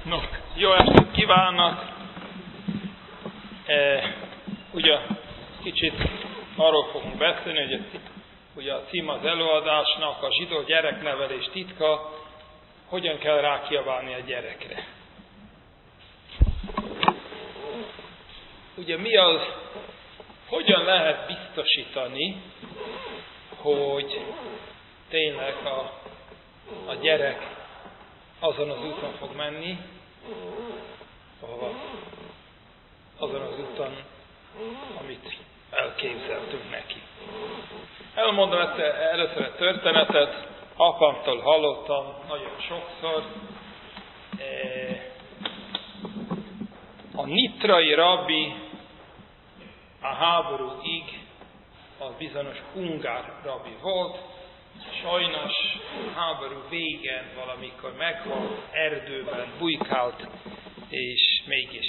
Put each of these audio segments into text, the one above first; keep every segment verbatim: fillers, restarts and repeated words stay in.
No, jó estét kívánok! E, ugye kicsit arról fogunk beszélni, hogy a, ugye a cím az előadásnak, a zsidó gyereknevelés titka, hogyan kell rákiabálni a gyerekre. Ugye mi az, hogyan lehet biztosítani, hogy tényleg a, a gyerek azon az úton fog menni, ahova, azon az úton, amit elképzeltünk neki. Elmondom ezt először a történetet, apámtól hallottam nagyon sokszor. A nitrai rabbi a háborúig az bizonyos ungár rabbi volt. Sajnos a háború végén valamikor meghalt, erdőben bujkált, és mégis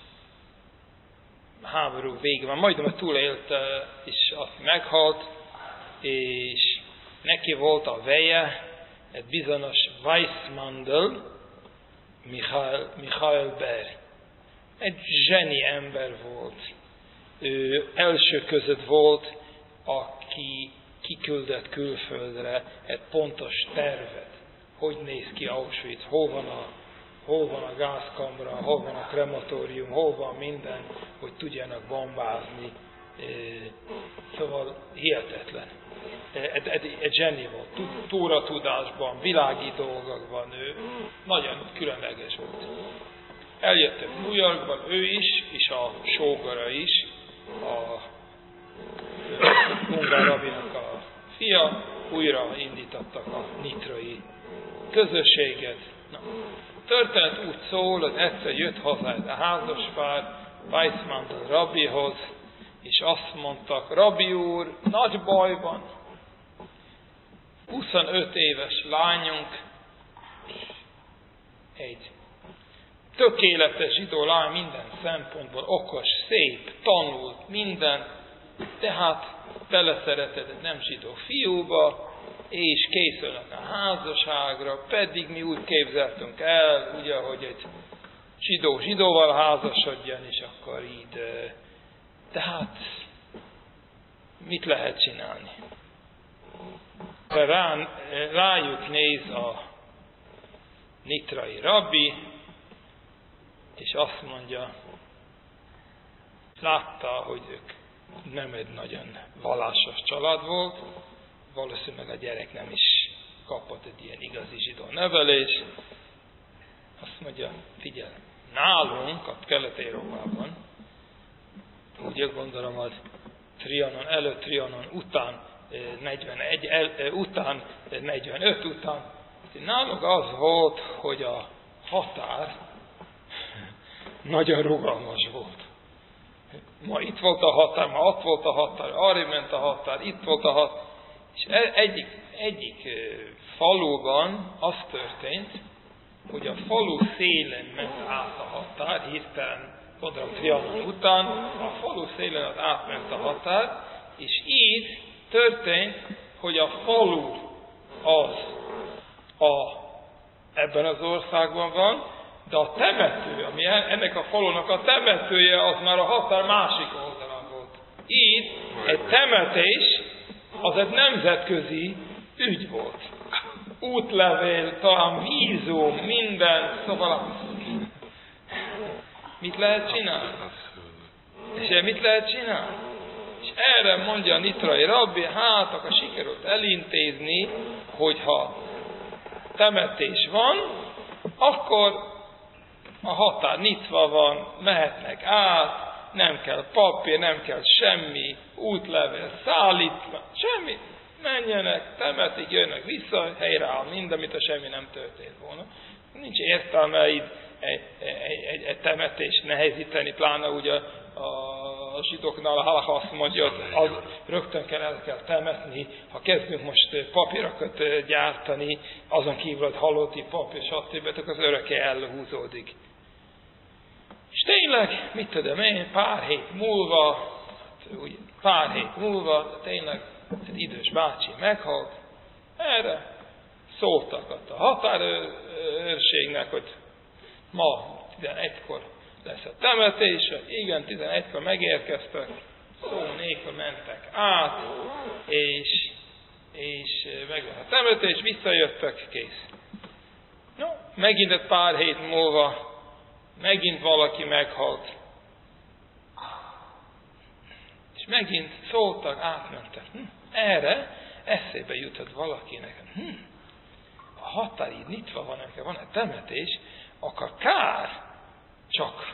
a háború végén, majdnem túlélte, és azt meghalt, és neki volt a veje, egy bizonyos Weissmandl, Michael, Michael Ber. Egy zseni ember volt. Ő első között volt, aki kiküldött külföldre egy pontos tervet. Hogy néz ki Auschwitz, hol van a, hol van a gázkamra, hol van a krematórium, hol van minden, hogy tudjanak bombázni. Szóval hihetetlen. Egy, egy, egy zseni volt. Tóra tudásban, világi dolgokban ő nagyon különleges volt. Eljöttek New Yorkban ő is, és a sógora is, a ungár rabinak a fia, újra indítottak a nitrai közösséget. Na, történet úgy szól, hogy egyszer jött hozzá a házaspár Weissmandl rabbihoz, és azt mondtak, rabbi úr, nagy baj van. huszonöt éves lányunk, egy tökéletes zsidó lány minden szempontból, okos, szép, tanult, minden, tehát beleszeretett egy nem zsidó fiúba, és készülnek a házasságra, pedig mi úgy képzeltünk el, ugye, hogy egy zsidó zsidóval házasodjon, és akkor így. Tehát mit lehet csinálni? Rá, rájuk néz a nitrai rabbi, és azt mondja, látta, hogy ők nem egy nagyon vallásos család volt, valószínűleg a gyerek nem is kapott egy ilyen igazi zsidó nevelés. Azt mondja, figyelj, nálunk, a Kelet-Európában, úgy gondolom az Trianon előtt, Trianon után, negyvenegy el, után, negyvenöt után, nálunk az volt, hogy a határ nagyon rugalmas volt. Ma itt volt a határ, ma ott volt a határ, arra ment a határ, itt volt a határ. És egyik, egyik faluban az történt, hogy a falu szélen ment át a határ, hirtelen, gondolom Trianon után, a falu szélen az átment a határ, és így történt, hogy a falu az a, ebben az országban van, de a temető, ami ennek a falunak a temetője, az már a határ másik oldalán volt. Így egy temetés, az egy nemzetközi ügy volt. Útlevél, talán vízum, minden, szóval mit lehet csinálni? És mit lehet csinálni? És erre mondja a nitrai rabbi, hát akkor sikerült elintézni, hogyha temetés van, akkor a határ nyitva van, mehetnek át, nem kell papír, nem kell semmi, útlevél, szállítva, semmi. Menjenek, temetik, jönnek vissza, helyreáll minden, mint a semmi nem történt volna. Nincs értelme így egy, egy, egy, egy temetést nehezíteni, pláne ugye a, a zsidóknál a halacha azt mondja, hogy az rögtön kell, el kell temetni. Ha kezdünk most papírokat gyártani, azon kívül, hogy halotti papír, stb., akkor az örökké elhúzódik. És tényleg, mit tudom én, pár hét múlva, úgy, pár hét múlva, tényleg egy idős bácsi meghalt, erre szóltak a határőrségnek, hogy ma tizenegykor lesz a temetése, igen, tizenegykor megérkeztek, szó nélkül mentek át, és, és megvan a temetés, visszajöttek, kész. No, megint egy pár hét múlva, megint valaki meghalt. És megint szóltak, átmentek. Hm, erre eszébe jutott valakinek. Hm, a határ így nyitva van, nekem van egy temetés, akkor kár csak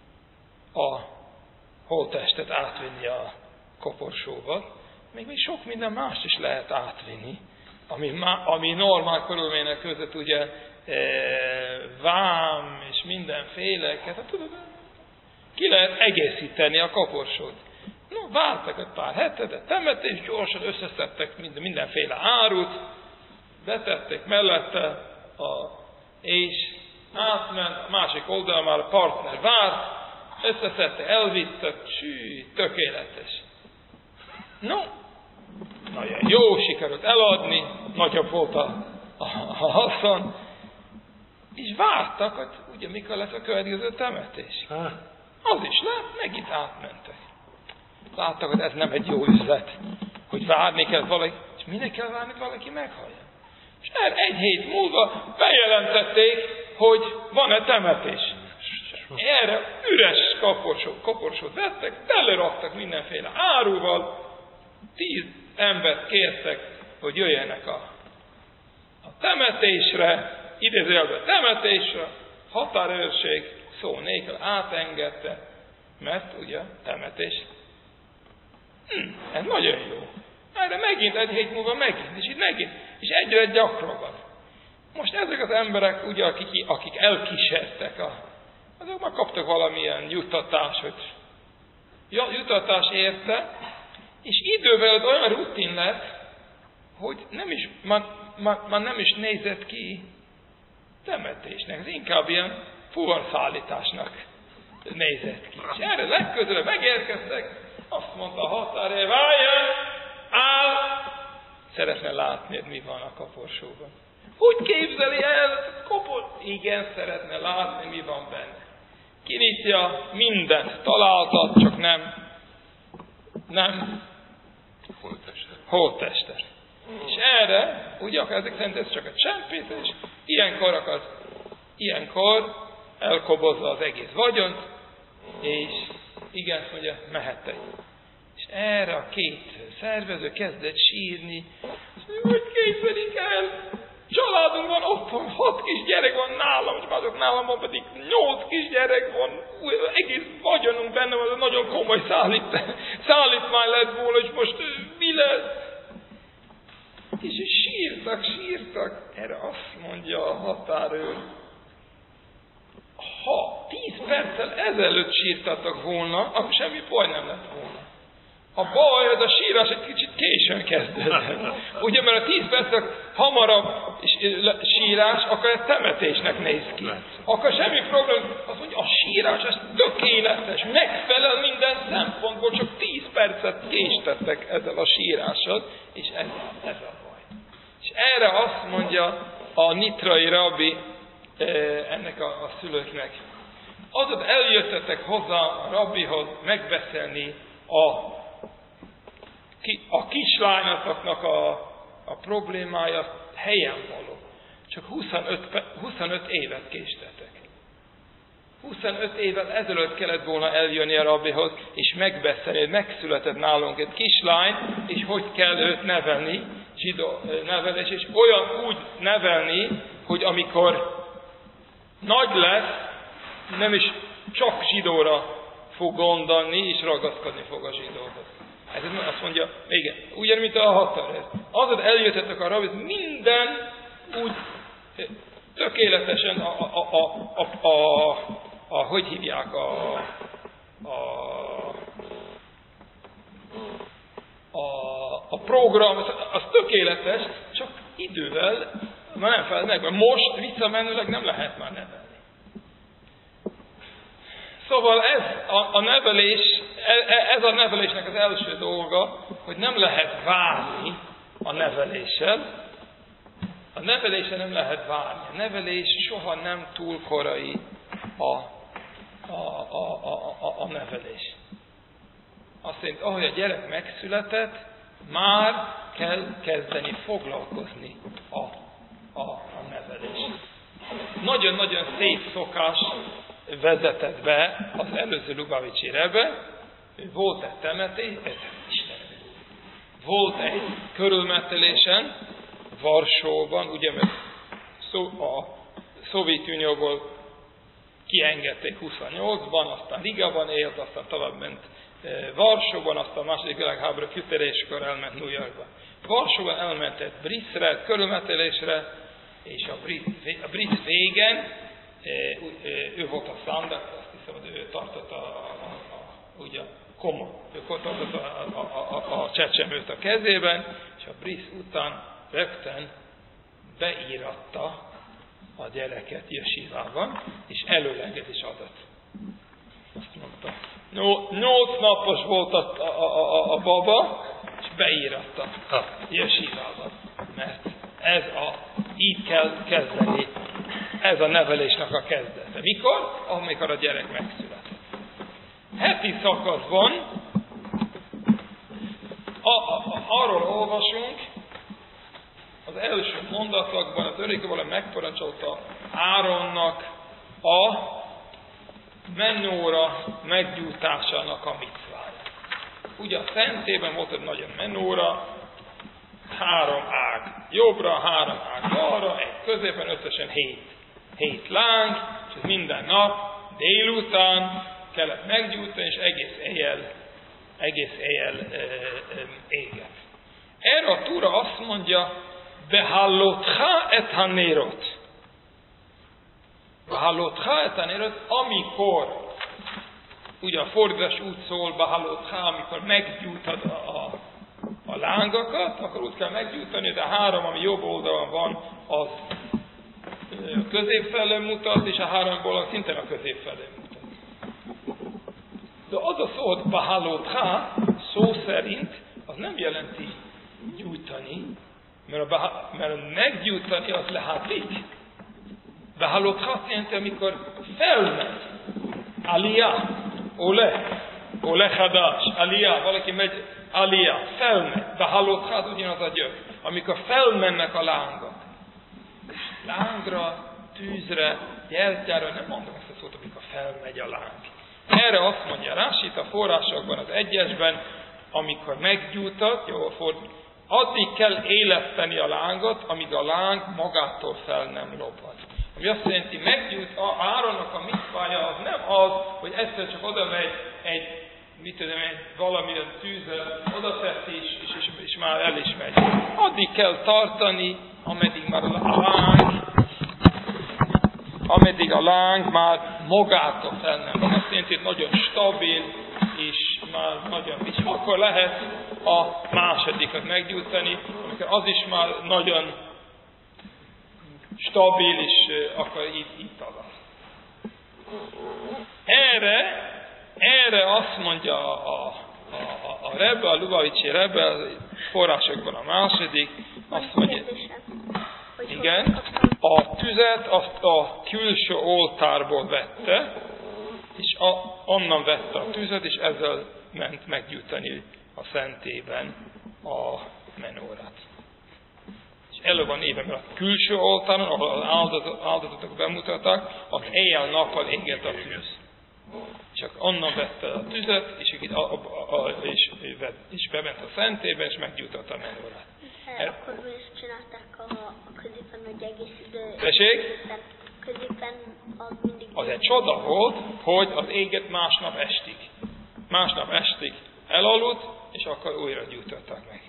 a holttestet átvinni a koporsóval, még, még sok minden mást is lehet átvinni, ami, ami normál körülmények között ugye e, vám és mindenféleket, hát tudod, ki lehet egészíteni a koporsót. No, vártak egy pár hetet, de temetés, gyorsan összeszedtek minden, mindenféle árut, betették mellette, a, és átment, a másik oldalon már a partner várt, összeszedte, elvittek, sű, tökéletes. No, nagyon jó, sikerült eladni, nagyobb volt a, a, a haszon, és vártak, hogy ugye mikor lesz a következő temetés. Az is lett, megint átmentek. Láttak, hogy ez nem egy jó üzlet, hogy várni kell valaki, és minek kell várni, hogy valaki meghallja. És erre egy hét múlva bejelentették, hogy van-e temetés. Erre üres koporsót, koporsót vettek, teleraktak mindenféle áruval, tíz embert kértek, hogy jöjjenek a, a temetésre, idézőjelben temetésre, határőrség szó nélkül átengedte, mert ugye temetés. Hm, ez nagyon jó. Erre megint egy hét múlva megint, és itt megint, és egyre gyakrabban. Most ezek az emberek, ugye, akik, akik elkísértek, a, azok már kaptak valamilyen juttatást, hogy juttatás érte, és idővel olyan rutin lett, hogy nem is, már, már, már nem is nézett ki temetésnek, ez inkább ilyen fuvarszállításnak nézett ki. És erre legközelebb megérkeztek, azt mondta a határőr, várjon, áll, szeretne látni, hogy mi van a koporsóban. Hogy képzeli el? Kopor? Igen, szeretne látni, mi van benne. Kinyitja, mindent találtat, csak nem, nem holttestet. holttestet. És erre, ugye, ezek szerint ez csak egy csempészés, ilyenkor, akar, ilyenkor elkobozza az egész vagyont, és igen, mondja, mehettek. És erre a két szervező kezdett sírni, hogy képzelik el, családunk van otthon, hat kis gyerek van nálam, és azok nálam van pedig nyolc kis gyerek van, egész vagyonunk benne van, ez nagyon komoly szállít, szállítmány lett volna, és most mi lesz? És sírtak, sírtak, erre azt mondja a határőr, ha tíz perccel ezelőtt sírtatok volna, akkor semmi baj nem lett volna. A baj, az a sírás egy kicsit későn kezdődött. Ugye, mert a tíz perccel hamarabb sírás, akkor ez temetésnek néz ki. Akkor semmi probléma. Azt mondja, a sírás, ez tökéletes, megfelel minden szempontból, csak tíz percet késtettek ezzel a sírással, és ez, ez a baj. És erre azt mondja a nitrai rabbi ennek a, a szülőknek. Azaz eljöttetek hozzá a rabbihoz megbeszélni a a kislányatoknak a, a problémája helyen való. Csak huszonöt, huszonöt évet késtetek. huszonöt évvel ezelőtt kellett volna eljönni a rabbihoz, és megbeszélni, hogy megszületett nálunk egy kislány, és hogy kell őt nevelni, zsidó nevelés, és olyan úgy nevelni, hogy amikor nagy lesz, nem is csak zsidóra fog gondolni, és ragaszkodni fog a zsidóhoz. Ez azt mondja, igen, ugyan, mint a határőr. Azaz eljöttetek a rabbihoz, minden úgy tökéletesen a, a, a, a, a, a hogy hívják, a, a, a, a program, az, az tökéletes, csak idővel már nem felel meg, mert most visszamenőleg nem lehet már nevelni. Szóval ez a, a nevelés, ez a nevelésnek az első dolga, hogy nem lehet várni a neveléssel. A nevelésre nem lehet várni. A nevelés soha nem túl korai a, a, a, a, a, a nevelés. Azt jelenti, ahogy a gyerek megszületett, már kell kezdeni foglalkozni a, a, a nevelés. Nagyon-nagyon szép szokás vezetett be az előző Lubavicsi Rebbe. Volt egy temetés, volt egy körülmetelésen, Varsóban, ugye, mert a Szovjetunióból kiengedték huszonnyolcban, aztán Rigában élt, aztán tovább ment Varsóban, aztán a második világháború kitöréskor elment New Yorkba. Varsóban elment egy briszre, körülmetélésre, és a brit, a brit végen, ő volt a Sandak, azt hiszem, hogy ő tartotta a, a, a, ugye, koma, ő tartotta a, a, a, a csecsemőt a kezében, és a brisz után rögtön beíratta a gyereket jesivában, és előlegedés adott. Azt mondta, nyolc napos volt a, a, a, a baba, és beíratta jesivában. Mert ez a, így kell kezdeni, ez a nevelésnek a kezdete. Mikor? Amikor a gyerek megszületett. Heti szakaszban a, a, arról olvasunk, az első mondatokban az örökkévaló megparancsolta Áronnak a menóra meggyújtásának a micvája. Ugye a szentében volt egy nagyon menóra, három ág jobbra, három ág balra, egy középen, összesen hét, hét láng, és ez minden nap délután kellett meggyújtani, és egész éjjel, egész éjjel e, e, éget. Erre a túra azt mondja, Behallotcha et hanérot. Behallotcha et hanérot, amikor, ugye a fordítás úgy szól, Behallotcha, amikor meggyújtad a, a, a lángakat, akkor úgy kell meggyújtani, de a három, ami jobb oldalon van, az a közép felé mutat, és a három oldalon szintén a közép felé mutat. De az a szó, hogy Behallotcha, szó szerint, az nem jelenti gyújtani, Mert, a, mert meggyújtani az lehátik. Behallotcha azt jelenti, amikor felmegy. Aliyah, ole, ole hadas, aliyah, valaki megy, aliyah, felmegy. Behallotcha az ugyanaz a gyök. Amikor felmennek a lángok. Lángra, tűzre, gyertyára, nem mondom ezt a szót, amikor felmegy a láng. Erre azt mondja Rási itt a forrásokban, az egyesben, amikor meggyújtat, jó, fordít, addig kell éleszteni a lángot, amíg a láng magától fel nem lobban. Ami azt jelenti, meggyújt, Áronnak a micvája az nem az, hogy egyszer csak oda megy egy, mit tudom, egy valamilyen tűzzel, oda teszi, és, és, és, és már el is megy. Addig kell tartani, ameddig már a láng, ameddig a láng már magától fel nem van. Azt jelenti, hogy nagyon stabil, és már nagyon és akkor lehet a másodikat meggyújtani, amikor az is már nagyon stabil, és akkor így, így tagaszt. Erre, erre azt mondja a, a, a, a Rebbe, a Lubavicsi Rebbe, a forrásokban a második, azt mondja, igen, a tüzet azt a külső oltárból vette, és a, onnan vette a tüzet, és ezzel ment meggyújtani a szentében a menórát. És elő van éve, mert a külső oltáron, ahol az áldozatok, áldozatok bemutattak, az éjjel-nappal égett a tűz. Csak onnan vette a tüzet, és, a, a, a, és, és bement a szentében, és meggyújtotta a menórát. Er... Akkor mi is csinálták a, a középen, hogy egész idő... Tessék? Középen az mindig... Az egy csoda volt, hogy az éget másnap estig. Másnap estig elaludt, és akkor újra gyújtották meg.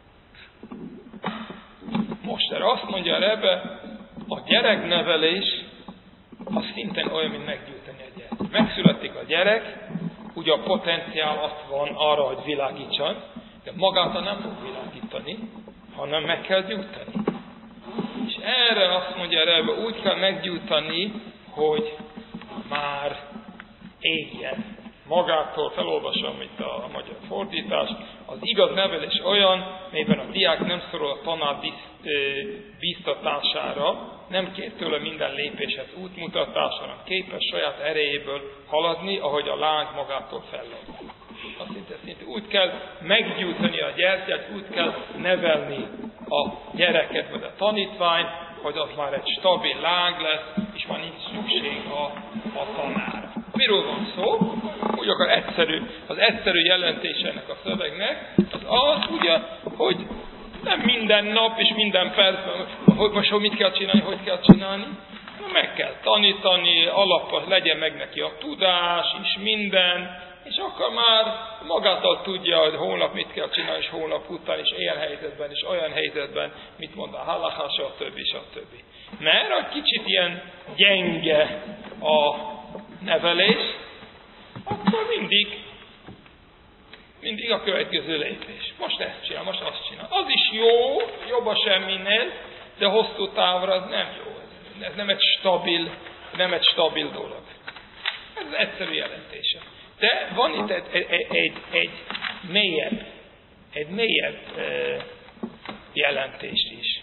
Most erre azt mondja a Rebbe, a gyereknevelés az szintén olyan, mint meggyújtani a gyerek. Megszületik a gyerek, ugye a potenciál ott van arra, hogy világítson, de magától nem fog világítani, hanem meg kell gyújtani. És erre azt mondja a Rebbe, úgy kell meggyújtani, hogy már égjen. magától felolvasom itt a magyar fordítást. Az igaz nevelés olyan, melyben a diák nem szorul a tanár bíztatására, nem kér tőle minden lépéshez útmutatást, hanem képes saját erejéből haladni, ahogy a láng magától fellobban. Azt szinte, szinte úgy kell meggyújtani a gyertyát, úgy kell nevelni a gyereket, vagy a tanítványt, hogy az már egy stabil láng lesz, és már nincs szükség a, a tanárra. Miről van szó? Úgy akar egyszerű, az egyszerű jelentése ennek a szövegnek, az az, ugye, hogy nem minden nap és minden percben, hogy most hogy mit kell csinálni, hogy kell csinálni, meg kell tanítani, alapos legyen meg neki a tudás és minden, és akkor már magától tudja, hogy holnap mit kell csinálni, és holnap után, és ilyen helyzetben, és olyan helyzetben, mit mond a halaká, stb. stb. Mert egy kicsit ilyen gyenge a nevelés, akkor mindig, mindig a következő lépés. Most ezt csinál, most azt csinál. Az is jó, jobb a semminél, de hosszú távra az nem jó. Ez nem egy stabil, nem egy stabil dolog. Ez az egyszerű jelentése. De van itt egy, egy, egy, egy mélyebb, egy mélyebb jelentés is.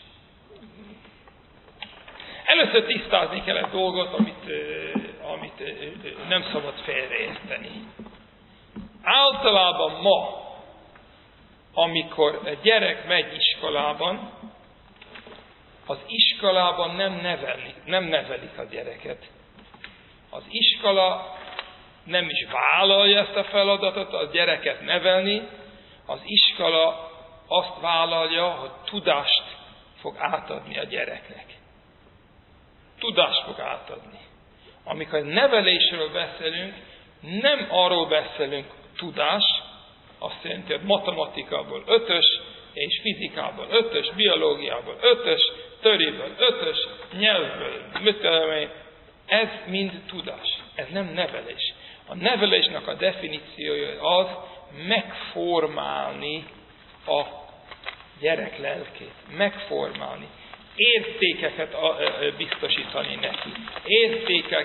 Először tisztázni kell egy dolgot, amit, amit nem szabad félreérteni. Általában ma, amikor egy gyerek megy iskolában, az iskolában nem nevelik, nem nevelik a gyereket. Az iskola nem is vállalja ezt a feladatot, a gyereket nevelni. Az iskola azt vállalja, hogy tudást fog átadni a gyereknek. Tudást fog átadni. Amikor nevelésről beszélünk, nem arról beszélünk tudás, azt jelenti, hogy matematikából ötös, és fizikából ötös, biológiából ötös, töréből ötös, nyelvből, mit tudom én, ez mind tudás. Ez nem nevelés. A nevelésnek a definíciója az megformálni a gyerek lelkét. Megformálni. Értékeket biztosítani neki. Értékek,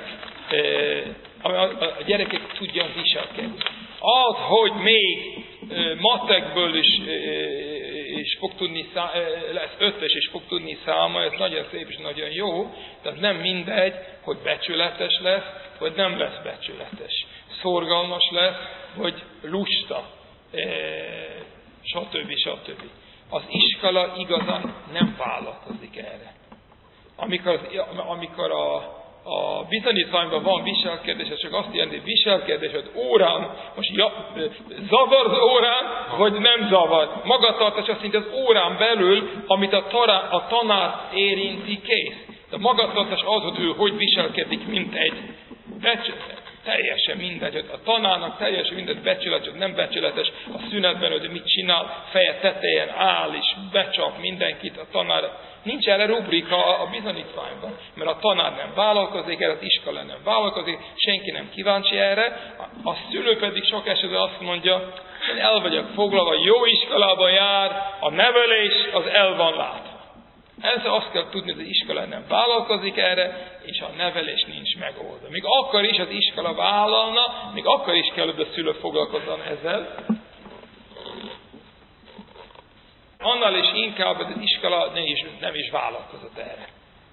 a gyerekek tudjon viselkedni. Az, hogy még matekből is, is fog tudni, lesz ötös és fog tudni számolni, ez nagyon szép és nagyon jó, de az nem mindegy, hogy becsületes lesz, vagy nem lesz becsületes. Szorgalmas lesz, vagy lusta, stb. stb. Az iskola igazán nem vállalkozik erre. Amikor, amikor a, a bizonyítványban van viselkedés, ez csak azt jelenti, hogy viselkedés, hogy órán, most ja, zavar az órán, vagy nem zavar. Magatartás azt jelenti, az órán belül, amit a, tará, a tanár érinti, kész. De magatartás az, hogy ő hogy viselkedik, mint egy becsületes. Teljesen mindegy, hogy a tanárnak teljesen mindegy, becsületes, nem becsületes, a szünetben, hogy mit csinál, feje tetején áll és becsap mindenkit a tanár. Nincs erre rubrika a bizonyítványban, mert a tanár nem vállalkozik erre, az iskola nem vállalkozik, senki nem kíváncsi erre, a szülő pedig sok esetben azt mondja, én el vagyok foglalva, jó iskolában jár, a nevelés az el van látva. Ezzel azt kell tudni, hogy az iskola nem vállalkozik erre, és a nevelés nincs megoldva. Még akkor is az iskola vállalna, még akkor is kell, hogy a szülő foglalkozzon ezzel. Annál is inkább az iskola nem is, nem is vállalkozott erre.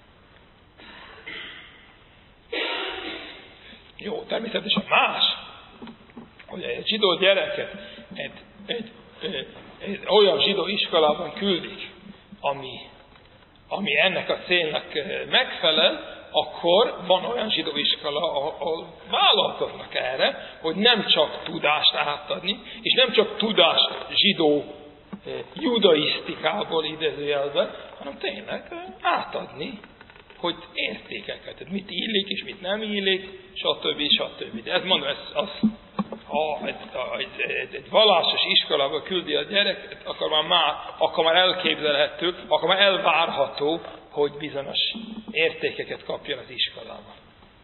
Jó, természetesen más, hogy egy zsidó gyereket egy, egy, egy, egy olyan zsidó iskolában küldik, ami ami ennek a célnak megfelel, akkor van olyan zsidó iskola, ahol vállalkoznak erre, hogy nem csak tudást átadni, és nem csak tudást zsidó judaisztikából idézőjelben, hanem tényleg átadni, hogy értékeket, hogy mit illik és mit nem illik, stb. stb. De ez mondom, ez az, ha egy, egy, egy, egy vallásos iskolába küldi a gyereket, akkor már, már, akkor már elképzelhető, akkor már elvárható, hogy bizonyos értékeket kapjon az iskolában.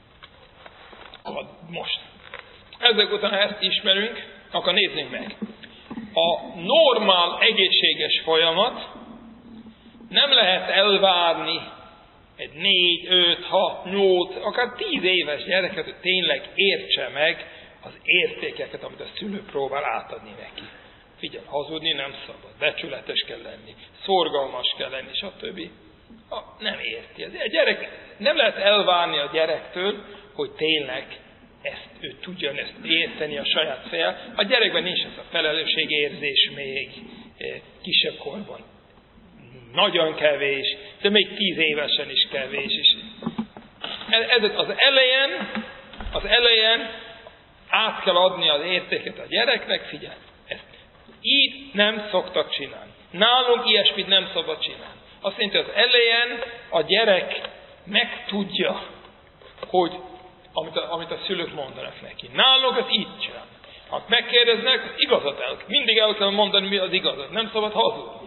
Most. Ezek után, ha ezt ismerünk, akkor nézzünk meg. A normál, egészséges folyamat nem lehet elvárni egy négy, öt, hat, nyolc, akár tíz éves gyereket, hogy tényleg értse meg az értékeket, amit a szülő próbál átadni neki. Figyelj, hazudni nem szabad, becsületes kell lenni, szorgalmas kell lenni, stb. Ah, nem érti. A gyerek, nem lehet elvárni a gyerektől, hogy tényleg ezt, ő tudja ezt érteni a saját fejjel. A gyerekben nincs ez a felelősségérzés még kisebb korban. Nagyon kevés, de még tíz évesen is kevés. És ez az elején, az elején át kell adni az értéket a gyereknek, figyelj, ezt így nem szoktak csinálni. Nálunk ilyesmit nem szabad csinálni. Azt jelenti, az elején a gyerek megtudja, hogy amit a, amit a szülők mondanak neki. Nálunk ez így csinál. Ha megkérdeznek, az igazat el. Mindig el kell mondani, mi az igazat. Nem szabad hazudni.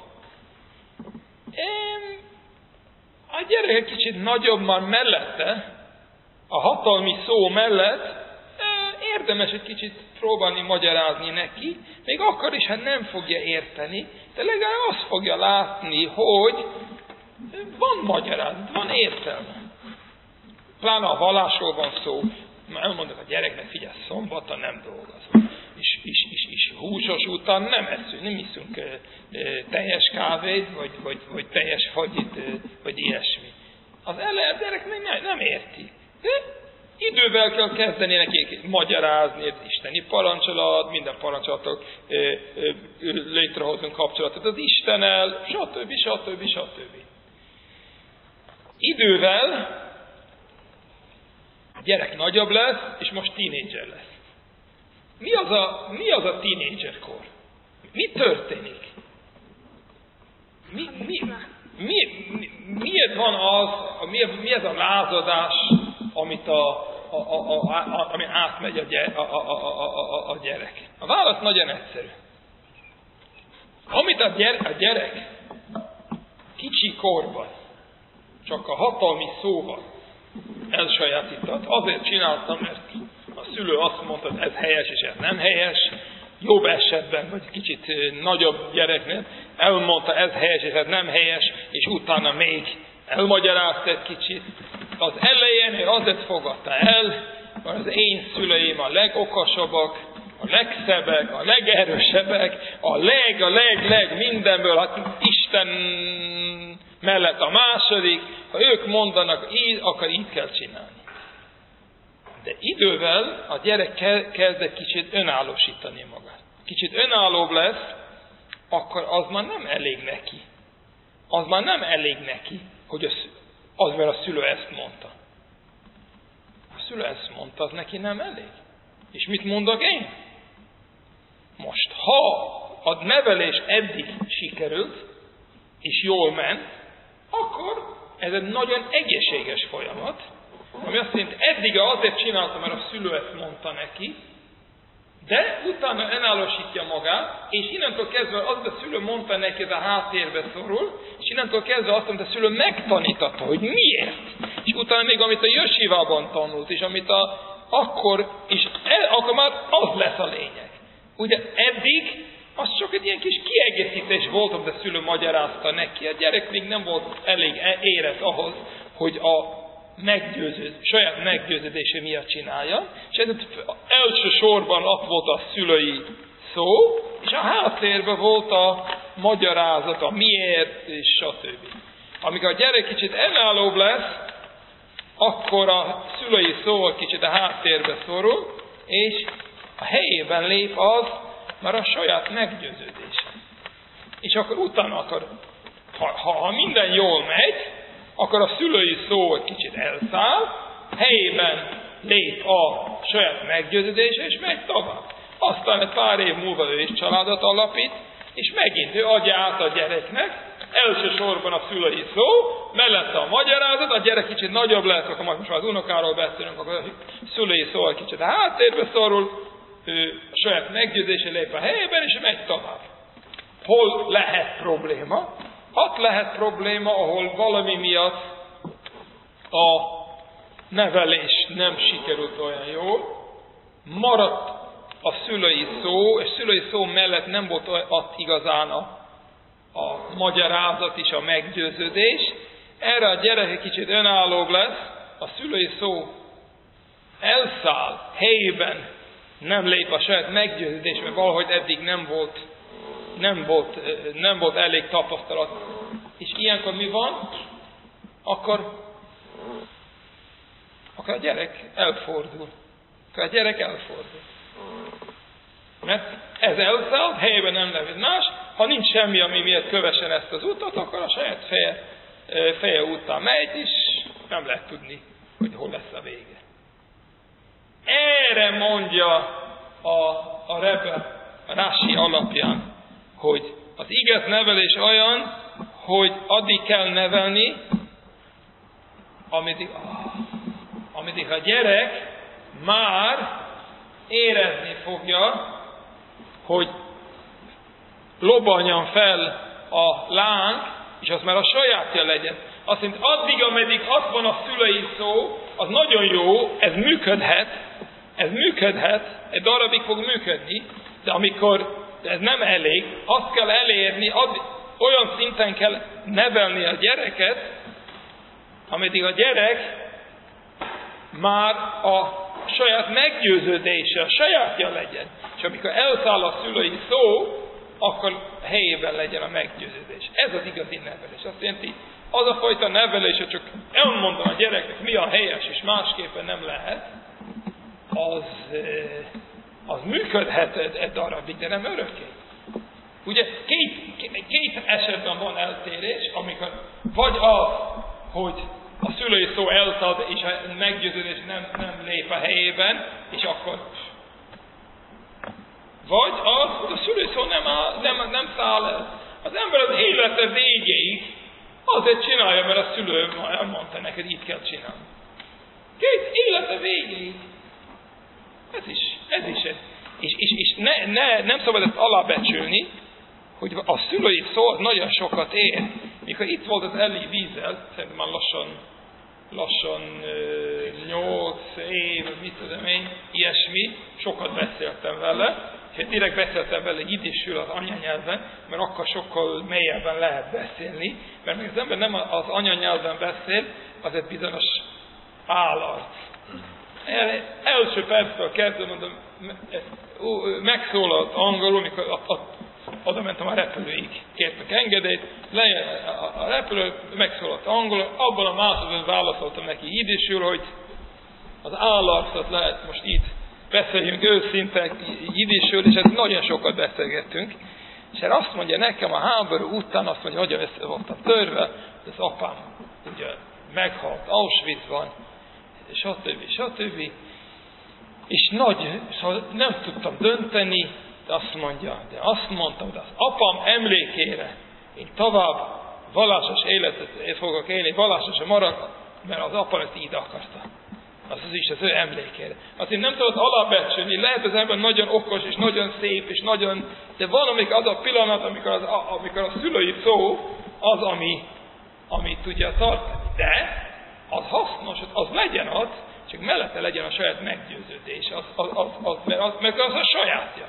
Én, a gyerek egy kicsit nagyobb már mellette, a hatalmi szó mellett, érdemes egy kicsit próbálni magyarázni neki, még akkor is, hát nem fogja érteni, de legalább azt fogja látni, hogy van magyarázat, van értelme. Pláne a vallásról van szó, elmondok a gyereknek, figyelj, szombaton nem dolgozunk, és, és, és, és húsos után nem eszünk, nem iszunk e, e, teljes kávét, vagy, vagy, vagy teljes fagyit, e, vagy ilyesmi. Az elején gyerek még nem, nem érti. De idővel kell kezdeni nekik magyarázni, az isteni parancsolat, minden parancsolattal e, e, létrehozunk kapcsolatot az Istennel, stb. stb. stb. Idővel a gyerek nagyobb lesz, és most tínédzser lesz. Mi az a, mi az a tínédzserkor? Mi történik? Mi, mi, mi, mi, miért van az, mi, mi ez a lázadás, amit a, a, a, a, a, ami átmegy a, gyere, a, a, a, a, a gyerek? A válasz nagyon egyszerű. Amit a gyerek, a gyerek kicsi korban csak a hatalmi szóval elsajátított. Azért csináltam, mert a szülő azt mondta, hogy ez helyes és ez nem helyes. Jobb esetben, vagy kicsit nagyobb gyereknél elmondta, ez helyes és ez nem helyes, és utána még elmagyarázta egy kicsit. Az elején ő azért fogadta el, mert az én szüleim a legokosabbak, a legszebbek, a legerősebbek, a leg, a leg, leg mindenből, hát Isten mellett a második, ha ők mondanak így, akkor így kell csinálni. De idővel a gyerek kezd egy kicsit önállósítani magát. Kicsit önállóbb lesz, akkor az már nem elég neki. Az már nem elég neki, hogy az, az mert a szülő ezt mondta. A szülő ezt mondta, az neki nem elég. És mit mondok én? Most, ha a nevelés eddig sikerült, és jól ment, akkor ez egy nagyon egészséges folyamat, ami azt jelenti, eddig azért csinálta, mert a szülő ezt mondta neki, de utána önállósítja magát, és innentől kezdve az, a szülő mondta neki, ez a háttérbe szorul, és innentől kezdve azt mondta, a szülő megtanította, hogy miért. És utána még, amit a jesivában tanult, és amit a, akkor, és el, akkor már az lesz a lényeg. Ugye eddig az csak egy ilyen kis kiegészítés volt, amit a szülő magyarázta neki. A gyerek még nem volt elég érett ahhoz, hogy a meggyőződ, saját meggyőződése miatt csinálja. És ez elsősorban ott volt a szülői szó, és a háttérben volt a magyarázat, a miért, és stb. Amikor a gyerek kicsit önállóbb lesz, akkor a szülői szó kicsit a háttérbe szorul, és a helyében lép az, már a saját meggyőződése. És akkor utána akar, ha, ha minden jól megy, akkor a szülői szó egy kicsit elszáll, helyében lép a saját meggyőződése, és megy tovább. Aztán egy pár év múlva ő is családot alapít, és megint ő adja át a gyereknek, elsősorban a szülői szó, mellette a magyarázat, a gyerek kicsit nagyobb lesz, akkor most már az unokáról beszélünk, akkor a szülői szó egy kicsit a háttérbe szorul, ő a saját meggyőzése lép a helyében, és megy tovább. Hol lehet probléma? Ott lehet probléma, ahol valami miatt a nevelés nem sikerült olyan jól, maradt a szülői szó, és szülői szó mellett nem volt ott igazán a, a magyarázat és a meggyőződés. Erre a gyerek egy kicsit önállóbb lesz, a szülői szó elszáll, helyében nem lép a saját meggyőződésbe, valahogy eddig nem volt, nem volt, nem volt elég tapasztalat. És ilyenkor mi van? Akkor, akkor a gyerek elfordul. Akkor a gyerek elfordul. Mert ez elszállt, helyben nem leved más, ha nincs semmi, ami miatt kövessen ezt az utat, akkor a saját feje, feje után megy, és nem lehet tudni, hogy hol lesz a vége. Erre mondja a, a Rebbe, a Rashi alapján, hogy az igaz nevelés olyan, hogy addig kell nevelni, ameddig, ameddig a gyerek már érezni fogja, hogy lobbanjon fel a láng, és az már a sajátja legyen. Azt mondja, addig, ameddig ott van a szülei szó, az nagyon jó, ez működhet, ez működhet, egy darabig fog működni, de amikor de ez nem elég, azt kell elérni, addig, olyan szinten kell nevelni a gyereket, ameddig a gyerek már a saját meggyőződése, a sajátja legyen. És amikor elszáll a szülői szó, akkor helyében legyen a meggyőződés. Ez az igazi nevelés. Azt jelenti, az a fajta nevelés, hogy csak elmondom a gyereknek, mi a helyes, és másképpen nem lehet, az, az működhet egy darabig, de nem örökké. Ugye két, két esetben van eltérés, amikor vagy az, hogy a szülői szó elszad, és a meggyőződés nem, nem lép a helyében, és akkor vagy az, hogy a szülői szó nem, áll, nem, nem száll el. Az ember az élete végéig azért csinálja, mert a szülő elmondta neked, így kell csinálni. Két élete végéig. Ez is, ez is ez. És, és, és ne, ne, nem szabad ezt alábecsülni, hogy a szülői szó az nagyon sokat ér. Mikor itt volt az Eli Wiesel, szerintem már lassan, lassan nyolc év, mit tudom én, ilyesmi, sokat beszéltem vele, és direkt beszéltem vele jiddisül az anyanyelven, mert akkor sokkal mélyebben lehet beszélni, mert még az ember nem az anyanyelven beszél, az egy bizonyos állarc. Első perctől kezdve, mondom, megszólalt angolul, mikor ott, ott, oda mentem a repülőig, kértek engedélyt, lejön a repülő, megszólalt angolul, abban a másodban válaszoltam neki jiddisül, hogy az állarcot lehet most itt beszéljünk őszinte jiddisül, és ezt nagyon sokat beszélgettünk, és erre azt mondja nekem a háború után, azt mondja, nagyon össze voltam törve, az apám ugye meghalt Auschwitzban, stb. stb. És nagy, szóval nem tudtam dönteni, de azt mondja, de azt mondtam, de az apám emlékére én tovább vallásos életet fogok élni, vallásosan maradok, mert az apám ezt így akarta. Az az is az ő emlékére. Azt én nem tudod alábecsülni, lehet az ember nagyon okos, és nagyon szép, és nagyon, de van, amikor az a pillanat, amikor, az, amikor a szülői szó az, ami, amit tudja tartani. De az hasznos, az legyen az, csak mellette legyen a saját meggyőződés, az, az, az, az, mert, az, mert az a sajátja.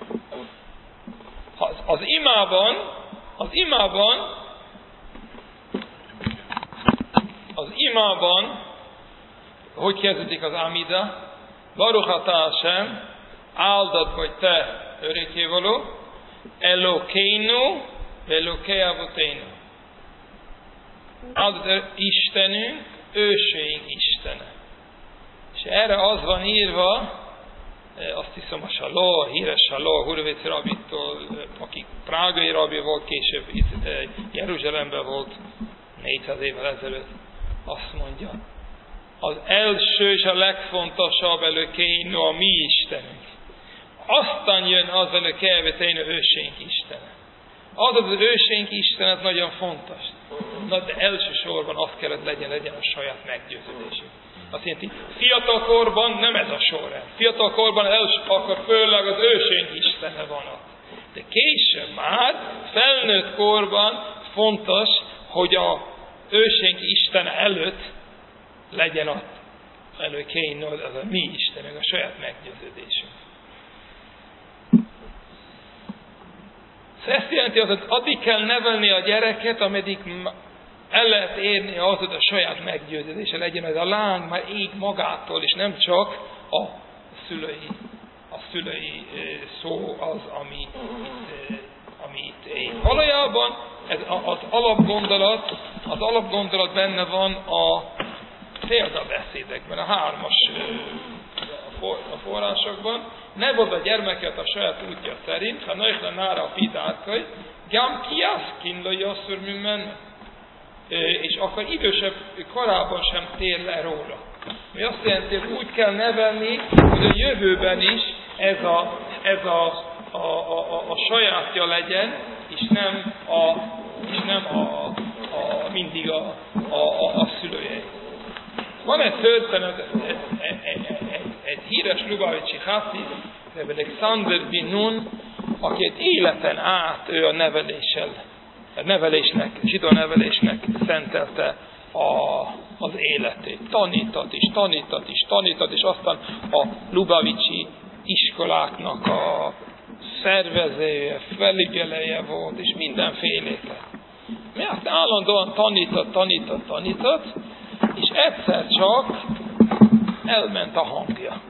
Az, az imában, az imában, az imában, hogy kezdődik az Amida? Baruch atah Hashem, áldott vagy te örökkévaló, Elokeinu, Elokei Avoteinu. Áldott Istenünk, őseink Istene. És erre az van írva, azt hiszem a Saló, a híres Saló, a Hurvicz rabitól, aki prágai rabbi volt, később itt Jeruzsálemben volt, négyszáz évvel ezelőtt, azt mondja, az első és a legfontosabb Elokeinu a mi Istenünk. Aztán jön az Elokei Avoteinu őseink Istene. Az az őseink Isten, ez nagyon fontos. Na, de elsősorban azt kellett legyen, legyen a saját meggyőződésünk. Azt jelenti, fiatalkorban nem ez a sorrend. Fiatalkorban első, akkor főleg az őseink Istene van ott. De később már, felnőtt korban fontos, hogy a őseink Istene előtt legyen ott Elokeinu, az a mi Istenünk, a saját meggyőződésünk. Szóval ezt jelenti, hogy addig kell nevelni a gyereket, ameddig el lehet érni az, hogy a saját meggyőződése legyen, ez a láng már ég magától, és nem csak a szülői a szülői szó az, ami itt, ami itt él. Valójában ez az alapgondolat, az alapgondolat benne van a példabeszédekben, a hármas a forrásokban. Ne vod a gyermeket a saját útja szerint, ha nők le nára a pitárkai, gám kiászkin löjjasszur műmen, és akkor idősebb korában sem tér le róla. Mi azt jelenti, hogy úgy kell nevelni, hogy a jövőben is ez a, ez a, a, a, a, a sajátja legyen, és nem a, és nem a, a, mindig a, a, a, a szülője. Van egy történet, egy, egy, egy, egy, egy híres Lubavicsi Hassid, Alexander Binun, aki egy életen át ő a neveléssel, a nevelésnek, zsidó nevelésnek szentelte a, az életét. Tanított is, tanított is, tanított, és aztán a Lubavicsi iskoláknak a szervezője, felügyelője volt, és mindenféléket. Mert állandóan tanított, tanított, tanított, és egyszer csak elment a hangja.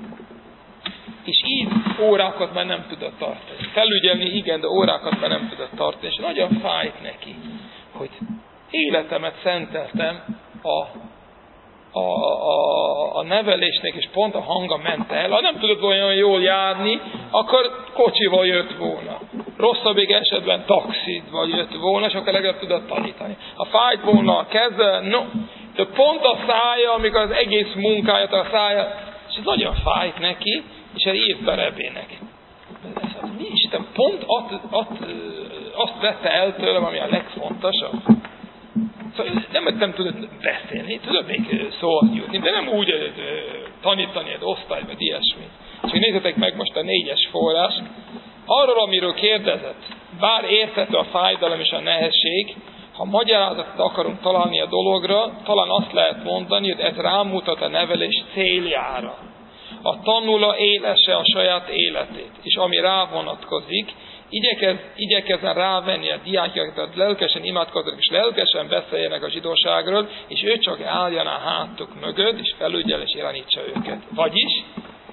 És így órákat már nem tudott tartani. Felügyelni igen, de órákat már nem tudott tartani. És nagyon fájt neki, hogy életemet szenteltem a, a, a, a nevelésnek, és pont a hanga ment el. Ha nem tudott olyan jól járni, akkor kocsival jött volna. Rosszabbik esetben taxival jött volna, és akkor legalább tudott tanítani. Ha fájt volna a keze, no, de pont a szája, amikor az egész munkáját a szája, és ez nagyon fájt neki, és el írt be Rebének. Mi Isten pont azt, azt, azt vette el tőlem, ami a legfontosabb. Szóval nem, nem tudod beszélni, tudod még szót jutni, de nem úgy tanítani egy osztályba, vagy ilyesmi. És nézzetek meg most a négyes forrás. Arról, amiről kérdezett, bár érthető a fájdalom és a nehézség, ha magyarázatot akarunk találni a dologra, talán azt lehet mondani, hogy ez rámutat a nevelés céljára. A tanuló élesse a saját életét, és ami rá vonatkozik, igyekez, igyekezzen rávenni a diákjakat, hogy lelkesen imádkozzanak, és lelkesen beszéljenek a zsidóságról, és ő csak álljon a hátuk mögött, és felügyel, és irányítsa őket. Vagyis,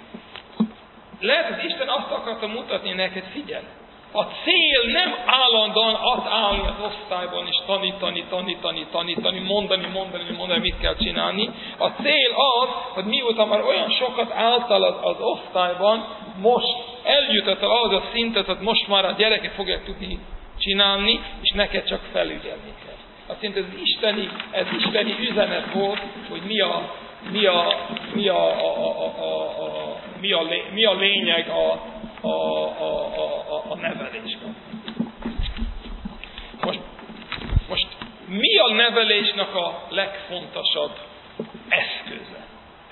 lehet, hogy Isten azt akarta mutatni neked, figyelj, a cél nem állandóan ott állni az osztályban, és tanítani, tanítani, tanítani, mondani, mondani, mondani, mit kell csinálni. A cél az, hogy miután már olyan sokat álltál az, az osztályban, most eljutott el az a szintet, hogy most már a gyerekek fogják tudni csinálni, és neked csak felügyelni kell. Azt jelenti, ez isteni, ez isteni üzenet volt, hogy mi a, mi a, mi a, a, a, a, a, mi a, lé, mi a lényeg a A, a, a, a nevelésben. Most, most mi a nevelésnek a legfontosabb eszköze?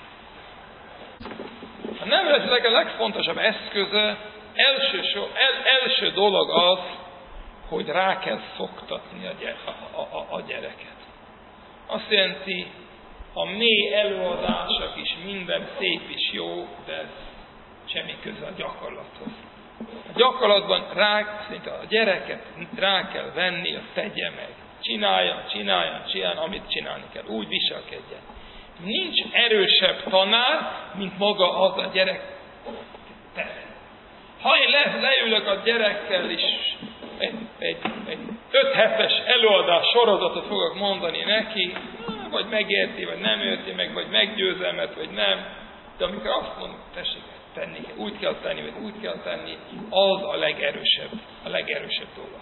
A nevelésnek a legfontosabb eszköze első, so, el, első dolog az, hogy rá kell szoktatni a, gyere, a, a, a gyereket. Azt jelenti, a mély előadások is minden szép és jó, de ez semmi köze a gyakorlathoz. A gyakorlatban rá, szinte a gyereket rá kell venni, azt tegye meg. Csinálja, csinálja, csinálja, amit csinálni kell. Úgy viselkedjen. Nincs erősebb tanár, mint maga az a gyerek tesz. Ha én le, leülök a gyerekkel is egy, egy, egy öt hetes előadás sorozatot fogok mondani neki, vagy megérti, vagy nem érti meg, vagy meggyőzelmet, vagy nem, de amikor azt mondom, tessék, tenni, úgy kell tenni, vagy úgy kell tenni, az a legerősebb, a legerősebb dolog.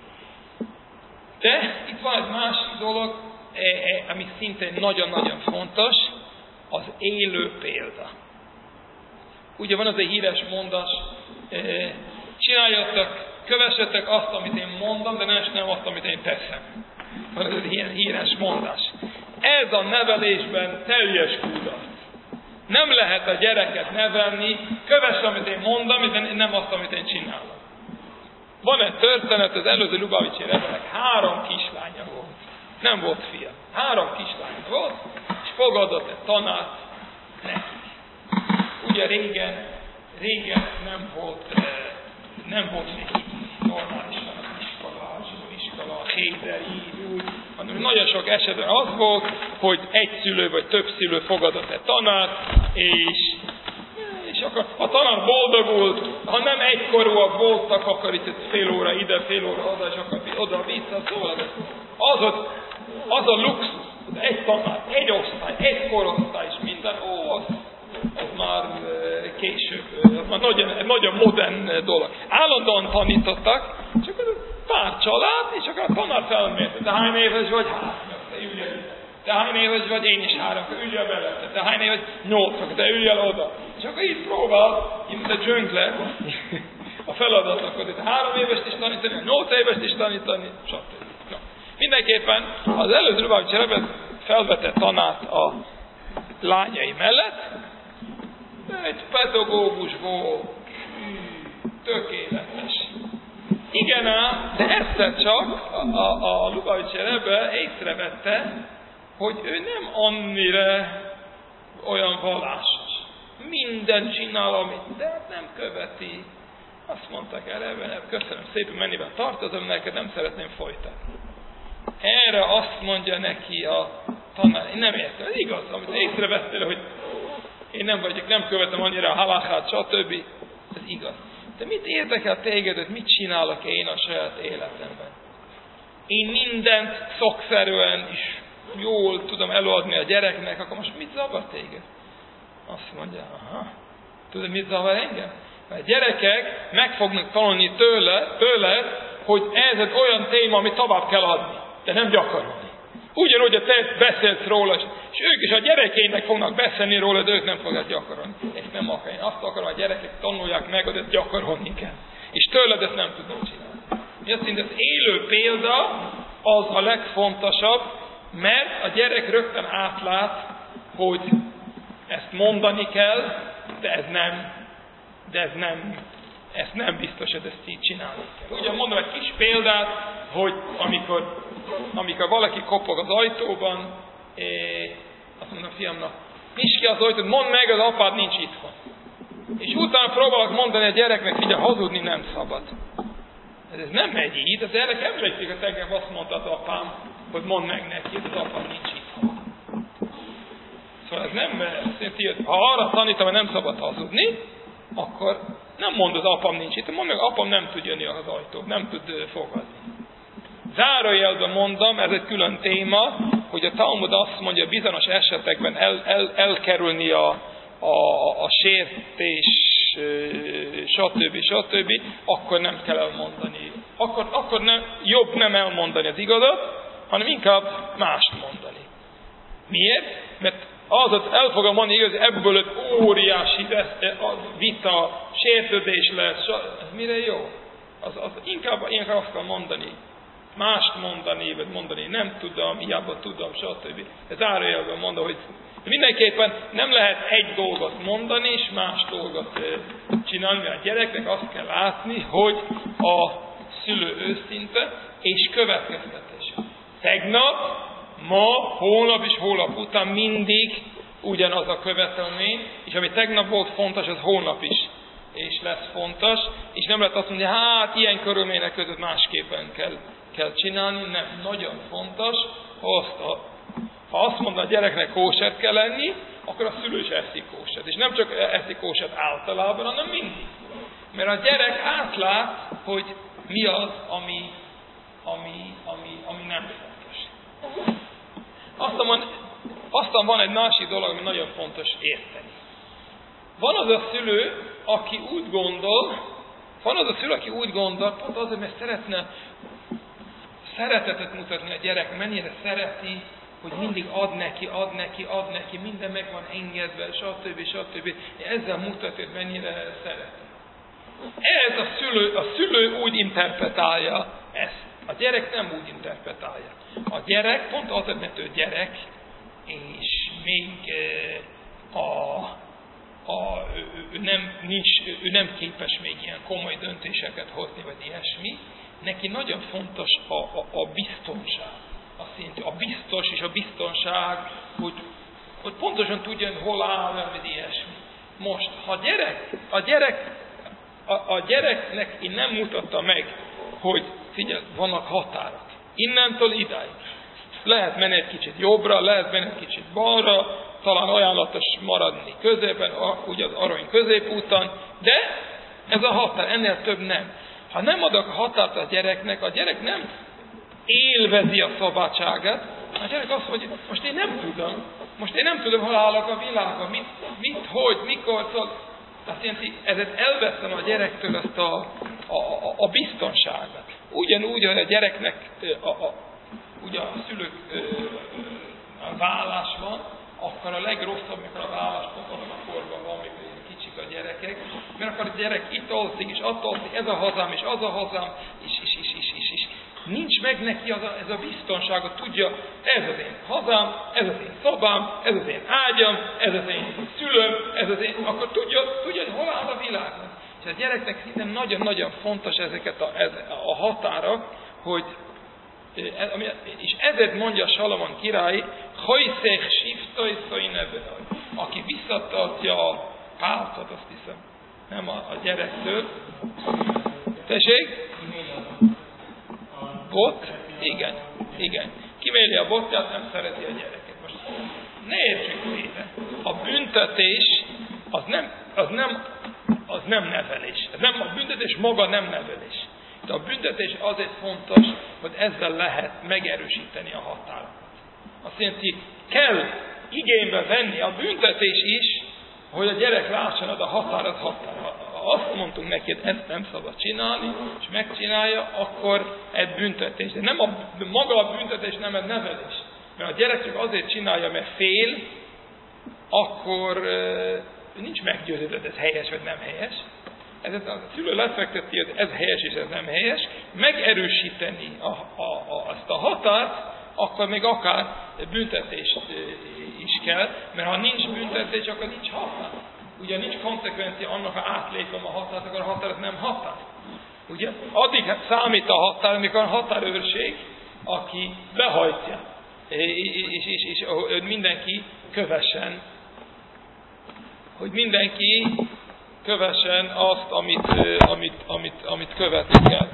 De itt van egy másik dolog, ami szintén nagyon-nagyon fontos, az élő példa. Ugye van az egy híres mondás, csináljatok, kövessetek azt, amit én mondom, de nem azt, amit én teszem. Van ez egy ilyen híres mondás. Ez a nevelésben teljes kudarc. Nem lehet a gyereket nevelni, kövess, amit én mondom, de nem azt, amit én csinálom. Van egy történet, az előző Lubavicsi Rebének három kislánya volt. Nem volt fia. Három kislánya volt, és fogadott egy tanát neki. Ugye régen, régen nem volt, nem volt még normálisan az iskola, az iskola, a héder, így, úgy, hanem nagyon sok esetben az volt, hogy egy szülő vagy több szülő fogadott egy tanát, és, és akkor akkor a tanár boldogult, ha nem egykorúak voltak, akkor itt fél óra ide, fél óra oda, és akkor oda-vissza. Szóval az, az, az a luxus, egy tanár, egy osztály, egy korosztály, és minden, ó, az, az már később, az már nagyon, nagyon modern dolog. Állandóan tanítottak, csak az pár család, és akkor a tanár felmérte, te hány éves vagy? Hát, te ülj. Te hány éves vagy? Én is három, akkor ülj el belette. Te hány éves? Nyolc, te ülj el oda. És akkor így próbál, mint a dzsönkle, a feladatokat, te három évest is tanítani, nyolc évest is tanítani, stb. No. Mindenképpen az előző Lubavicsi Rebbe felvetett tanát a lányai mellett, egy pedagógus volt, tökéletes. Igen ám, de egyszer csak a, a, a Lubavicsi Rebbe észrevette, hogy ő nem annyira olyan vallásos. Minden csinál, amit, de hát nem követi. Azt mondták el, ebben, köszönöm szépen, mennyiben tartozom neked, nem szeretném folytatni. Erre azt mondja neki a tanár, én nem értem, ez igaz, amit észrevettél, hogy én nem vagyok, nem követem annyira a halachát, stb. Ez igaz. De mit érdekel téged, hogy mit csinálok én a saját életemben? Én mindent szokszerűen is jól tudom előadni a gyereknek, akkor most mit zavar téged? Azt mondja, aha, tudod, mit zavar engem? Mert a gyerekek meg fognak tanulni tőle, tőle, hogy ez egy olyan téma, amit tovább kell adni, de nem gyakorolni. Ugyanúgy, te beszélsz róla, és ők is a gyerekeinek fognak beszélni róla, de ők nem fogják gyakorolni. Ezt nem akar. Én azt akarom, hogy a gyerekek tanulják meg, hogy ezt gyakorolni kell. És tőled ezt nem tudnak csinálni. Mi azt mondja, az élő példa az a legfontosabb, mert a gyerek rögtön átlát, hogy ezt mondani kell, de ez nem, de ez nem, ez nem biztos, hogy ezt így csinálni kell. Ugye mondom egy kis példát, hogy amikor, amikor valaki kopog az ajtóban, azt mondom a fiamnak, nyisd ki az ajtót, mondd meg, az apád nincs itthon. És utána próbálok mondani a gyereknek, hogy hazudni nem szabad. Ez nem megy így, az gyerek emlékszik, hogy tegnap azt mondta az apám, hogy mondd meg neki, hogy az apám nincs itthon. Szóval ez nem azt jelenti, hogy ha arra tanítom, hogy nem szabad hazudni, akkor nem mond az apám nincs itt, mondd meg, apám nem tud jönni az ajtót, nem tud fogadni. Zárójelben mondom, ez egy külön téma, hogy a Talmud azt mondja, hogy bizonyos esetekben el, el, elkerülni a, a, a sértés, stb. stb., akkor nem kell elmondani. Akkor, akkor nem, jobb nem elmondani az igazat, hanem inkább mást mondani. Miért? Mert az, hogy el fogom mondani, igaz, ebből egy óriási vita, sértődés lesz, ez mire jó? Az, az inkább, inkább azt kell mondani. Mást mondani, vagy mondani, nem tudom, hiába tudom, stb. Ez zárójelben mondom, hogy mindenképpen nem lehet egy dolgot mondani, és más dolgot csinálni, mert a gyereknek azt kell látni, hogy a szülő őszinte, és következtetés. Tegnap, ma, holnap és holnap után mindig ugyanaz a követelmény, és ami tegnap volt fontos, az holnap is és lesz fontos, és nem lehet azt mondani, hát ilyen körülmények között másképpen kell, kell csinálni, nem, nagyon fontos, ha azt, a, ha azt mondja a gyereknek kósert kell lenni, akkor a szülő is eszik kósert. És nem csak eszik kósert általában, hanem mindig. Mert a gyerek átlát, hogy mi az, ami, ami, ami, ami nem fontos. Aztán van, aztán van egy másik dolog, ami nagyon fontos érteni. Van az a szülő, aki úgy gondol, van az a szülő, aki úgy gondol, pont azért, mert szeretne szeretetet mutatni a gyerek, mennyire szereti, hogy mindig ad neki, ad neki, ad neki, minden meg van engedve, stb. stb. Ezzel mutatja, hogy mennyire szereti. Ez a szülő, a szülő úgy interpretálja ezt. A gyerek nem úgy interpretálja. A gyerek pont azért, mert ő gyerek, és még a, a, ő, ő, nem, nincs, ő nem képes még ilyen komoly döntéseket hozni, vagy ilyesmi. Neki nagyon fontos a, a, a biztonság. Azt jelenti, a biztos és a biztonság, hogy, hogy pontosan tudjon, hol áll, vagy ilyesmi. Most, ha a gyerek, a gyerek, a, a gyereknek én nem mutatta meg, hogy figyelj, vannak határok. Innentől idáig. Lehet menni egy kicsit jobbra, lehet menni egy kicsit balra, talán ajánlatos maradni középen, ugye az arany középúton, de ez a határ, ennél több nem. Ha nem adok határt a gyereknek, a gyerek nem élvezi a szabadságát, a gyerek azt mondja, most én nem tudom, most én nem tudom, hol állok a világon, mit, mit hogy, mikor, szóval azt jelenti, ezért elveszem a gyerektől ezt a, a, a, a biztonságot. Ugyanúgy, hogy a gyereknek a, a, ugye a szülők a vállás van, akkor a legrosszabb, mikor a vállás abban a korban van, mikor kicsik a gyerekek, mert akkor a gyerek itt alszik, és ott alszik, ez a hazám, és az a hazám, és, és, és, és, és, és. Nincs meg neki az a, ez a biztonságot, tudja, ez az én hazám, ez az én szobám, ez az én ágyam, ez az én szülőm, ez az én, akkor tudja, tudja, hogy hol áll a világon. És a gyereknek szerintem nagyon-nagyon fontos ezeket a, ez, a határa, hogy és ezért mondja Salamon király, hajszék siftajszai neve, aki visszatartja a pálcot, azt hiszem, nem a, a gyerektől. Tessék? Bot? Igen, igen. Kiméli a botját, nem szereti a gyereket. Most ne értsük félre. A büntetés az nem, az nem, az nem nevelés. Ez nem, a büntetés maga nem nevelés. De a büntetés azért fontos, hogy ezzel lehet megerősíteni a határokat. Azt jelenti, kell igénybe venni a büntetés is, hogy a gyerek lásson a határat határa. Ha azt mondtunk neki, hogy ezt nem szabad csinálni, és megcsinálja, akkor ez büntetés. De nem a, maga a büntetés nem ez nevelés. Mert a gyerek csak azért csinálja, mert fél, akkor uh, nincs meggyőződve, hogy ez helyes vagy nem helyes. Ez a szülő lefekteti, hogy ez helyes és ez nem helyes, megerősíteni a, a, a, azt a határt, akkor még akár büntetést is kell, mert ha nincs büntetés, akkor nincs határ. Ugye nincs konsekvencia annak, ha átlépem a határt, akkor a határ az nem határ. Ugye addig számít a határ, amikor a határőrség, aki behajtja, és, és, és, és hogy mindenki kövessen, hogy mindenki kövessen azt, amit, amit, amit, amit követni kell.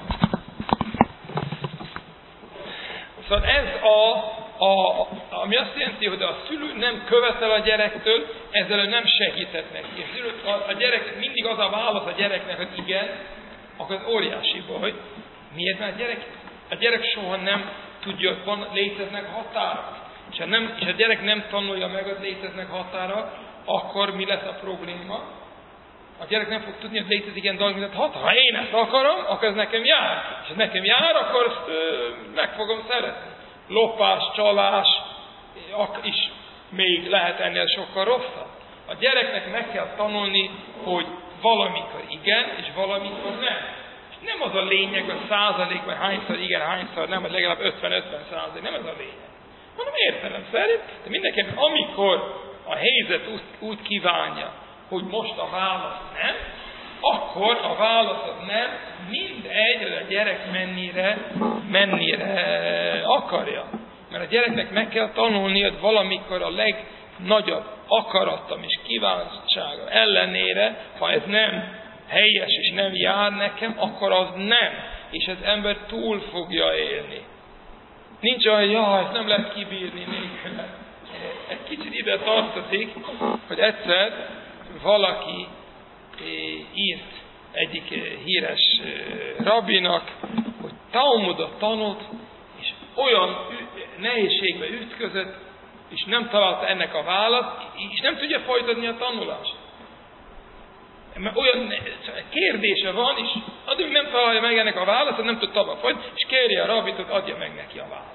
Szóval ez a, a, ami azt jelenti, hogy a szülő nem követel a gyerektől, ezzel ő nem segített neki. A, a, a gyerek mindig az a válasz a gyereknek, hogy igen, akkor az óriási baj. Miért? Mert a gyerek, a gyerek soha nem tudja, hogy van, léteznek határok. És ha, nem, és a gyerek nem tanulja meg, hogy léteznek határok, akkor mi lesz a probléma? A gyerek nem fog tudni, hogy létezik ilyen dolog, mint hat. Ha én ezt akarom, akkor ez nekem jár. És ha nekem jár, akkor ezt ö, meg fogom szeretni. Lopás, csalás is még lehet ennél sokkal rosszabb. A gyereknek meg kell tanulni, hogy valamikor igen, és valamikor nem. És nem az a lényeg, hogy százalékban hányszor igen, hányszor nem, vagy legalább ötven-ötven százalék, nem ez a lényeg. Hanem értelem szerint, de mindenképpen amikor a helyzet úgy, úgy kívánja, hogy most a válasz nem, akkor a válasz az nem, mindegy, hogy a gyerek mennyire, mennyire akarja. Mert a gyereknek meg kell tanulni, hogy valamikor a legnagyobb akaratom és kívánsága ellenére, ha ez nem helyes és nem jár nekem, akkor az nem. És az ember túl fogja élni. Nincs olyan, hogy jaj, ezt nem lehet kibírni még. Egy kicsit ide tartozik, hogy egyszer valaki írt egyik híres rabbinak, hogy Talmudot tanult, és olyan nehézségbe ütközött, és nem találta ennek a választ, és nem tudja folytatni a tanulást. Mert olyan kérdése van, és addig nem találja meg ennek a választ, nem tud tovább folytatni, és kéri a rabbit, hogy adja meg neki a választ.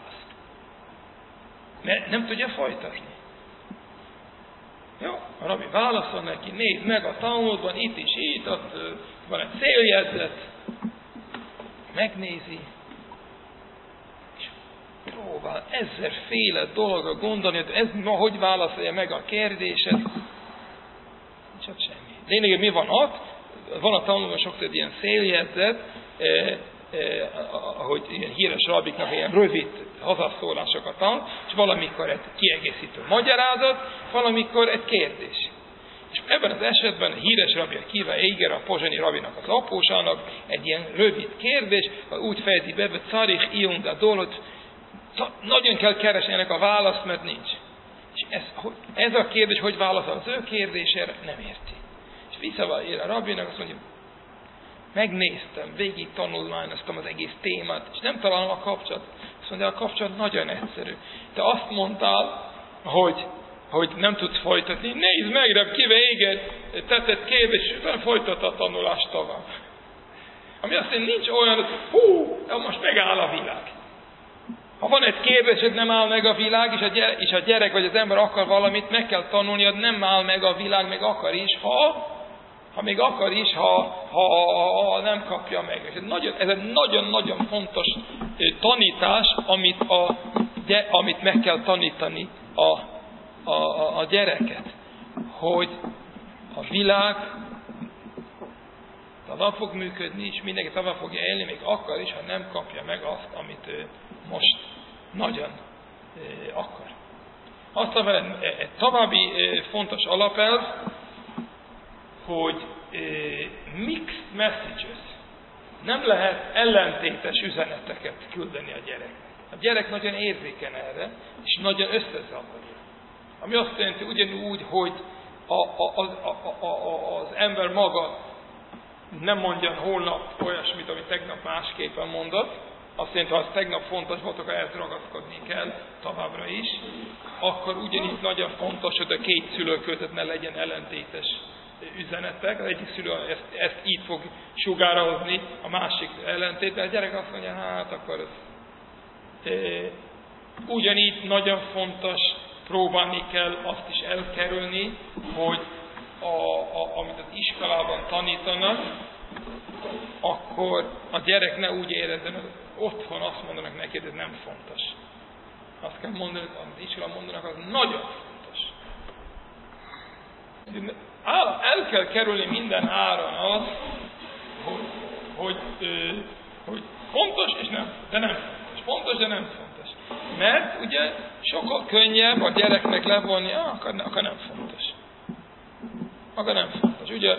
Mert nem tudja folytatni. Jó, a rabbi válaszol neki, nézd meg a Talmudban, itt is, itt, ott van egy céljegyzet, megnézi, és próbál ezerféle dologra gondolni, hogy ez ma hogy válaszolja meg a kérdéset, nincs ott semmi. Lényegében mi van ott? Van a Talmudban sokszor ilyen céljegyzet, eh, eh, ahogy ilyen híres rabbiknak ilyen rövid hazaszólásokat tanul, és valamikor egy kiegészítő magyarázat, valamikor egy kérdés. És ebben az esetben a híres rabbi, a Kiva Eiger, a pozsonyi rabbinak az apósának egy ilyen rövid kérdés, úgy fejezi be, hogy Czarich Iung Gadol, hogy nagyon kell keresni ennek a választ, mert nincs. És ez, ez a kérdés, hogy válaszol az ő kérdésére, nem érti. És visszavágja a rabbinak, azt mondja, megnéztem, végig tanulmányoztam az egész témát, és nem találom a kapcsolatot. Azt mondja, a kapcsolat nagyon egyszerű. Te azt mondtál, hogy, hogy nem tudsz folytatni, nézd meg, de kivéged, tetted kérdés, és utána folytat a tanulást tovább. Ami azt mondja, nincs olyan, hogy hú, most megáll a világ. Ha van egy kérdésed, nem áll meg a világ, és a, gyerek, és a gyerek vagy az ember akar valamit, meg kell tanulniad, nem áll meg a világ, meg akar is, ha, ha még akar is, ha, ha, ha, ha nem kapja meg. Ez, nagyon, ez egy nagyon-nagyon fontos tanítás, amit, a, amit meg kell tanítani a, a, a gyereket. Hogy a világ tovább fog működni, és mindenki tovább fogja élni, még akar is, ha nem kapja meg azt, amit ő most nagyon eh, akar. Aztán egy, egy további eh, fontos alapelv, hogy eh, mixed messages. Nem lehet ellentétes üzeneteket küldeni a gyereknek. A gyerek nagyon érzékeny erre, és nagyon összezavarja. Ami azt jelenti ugyanúgy, hogy a, a, a, a, a, az ember maga nem mondjan holnap olyasmit, amit tegnap másképpen mondott, azt jelenti, ha az tegnap fontos volt, akkor ehhez ragaszkodni kell továbbra is, akkor ugyanígy nagyon fontos, hogy a két szülő között ne legyen ellentétes üzenetek. Az egyik szülő ezt, ezt így fog sugározni, a másik ellentét, de a gyerek azt mondja, hát akkor ez... E, ugyanígy nagyon fontos, próbálni kell azt is elkerülni, hogy a, a, amit az iskolában tanítanak, akkor a gyerek ne úgy érezzen, hogy otthon azt mondanak neki, hogy ez nem fontos. Azt kell mondani, hogy amit iskola mondanak, az nagyon fontos. El kell kerülni minden áron az, hogy, hogy, hogy fontos és nem, de nem fontos. Fontos, de nem fontos. Mert ugye sokkal könnyebb a gyereknek levonni, ah, akkor, akkor nem fontos. Akkor nem fontos. Ugye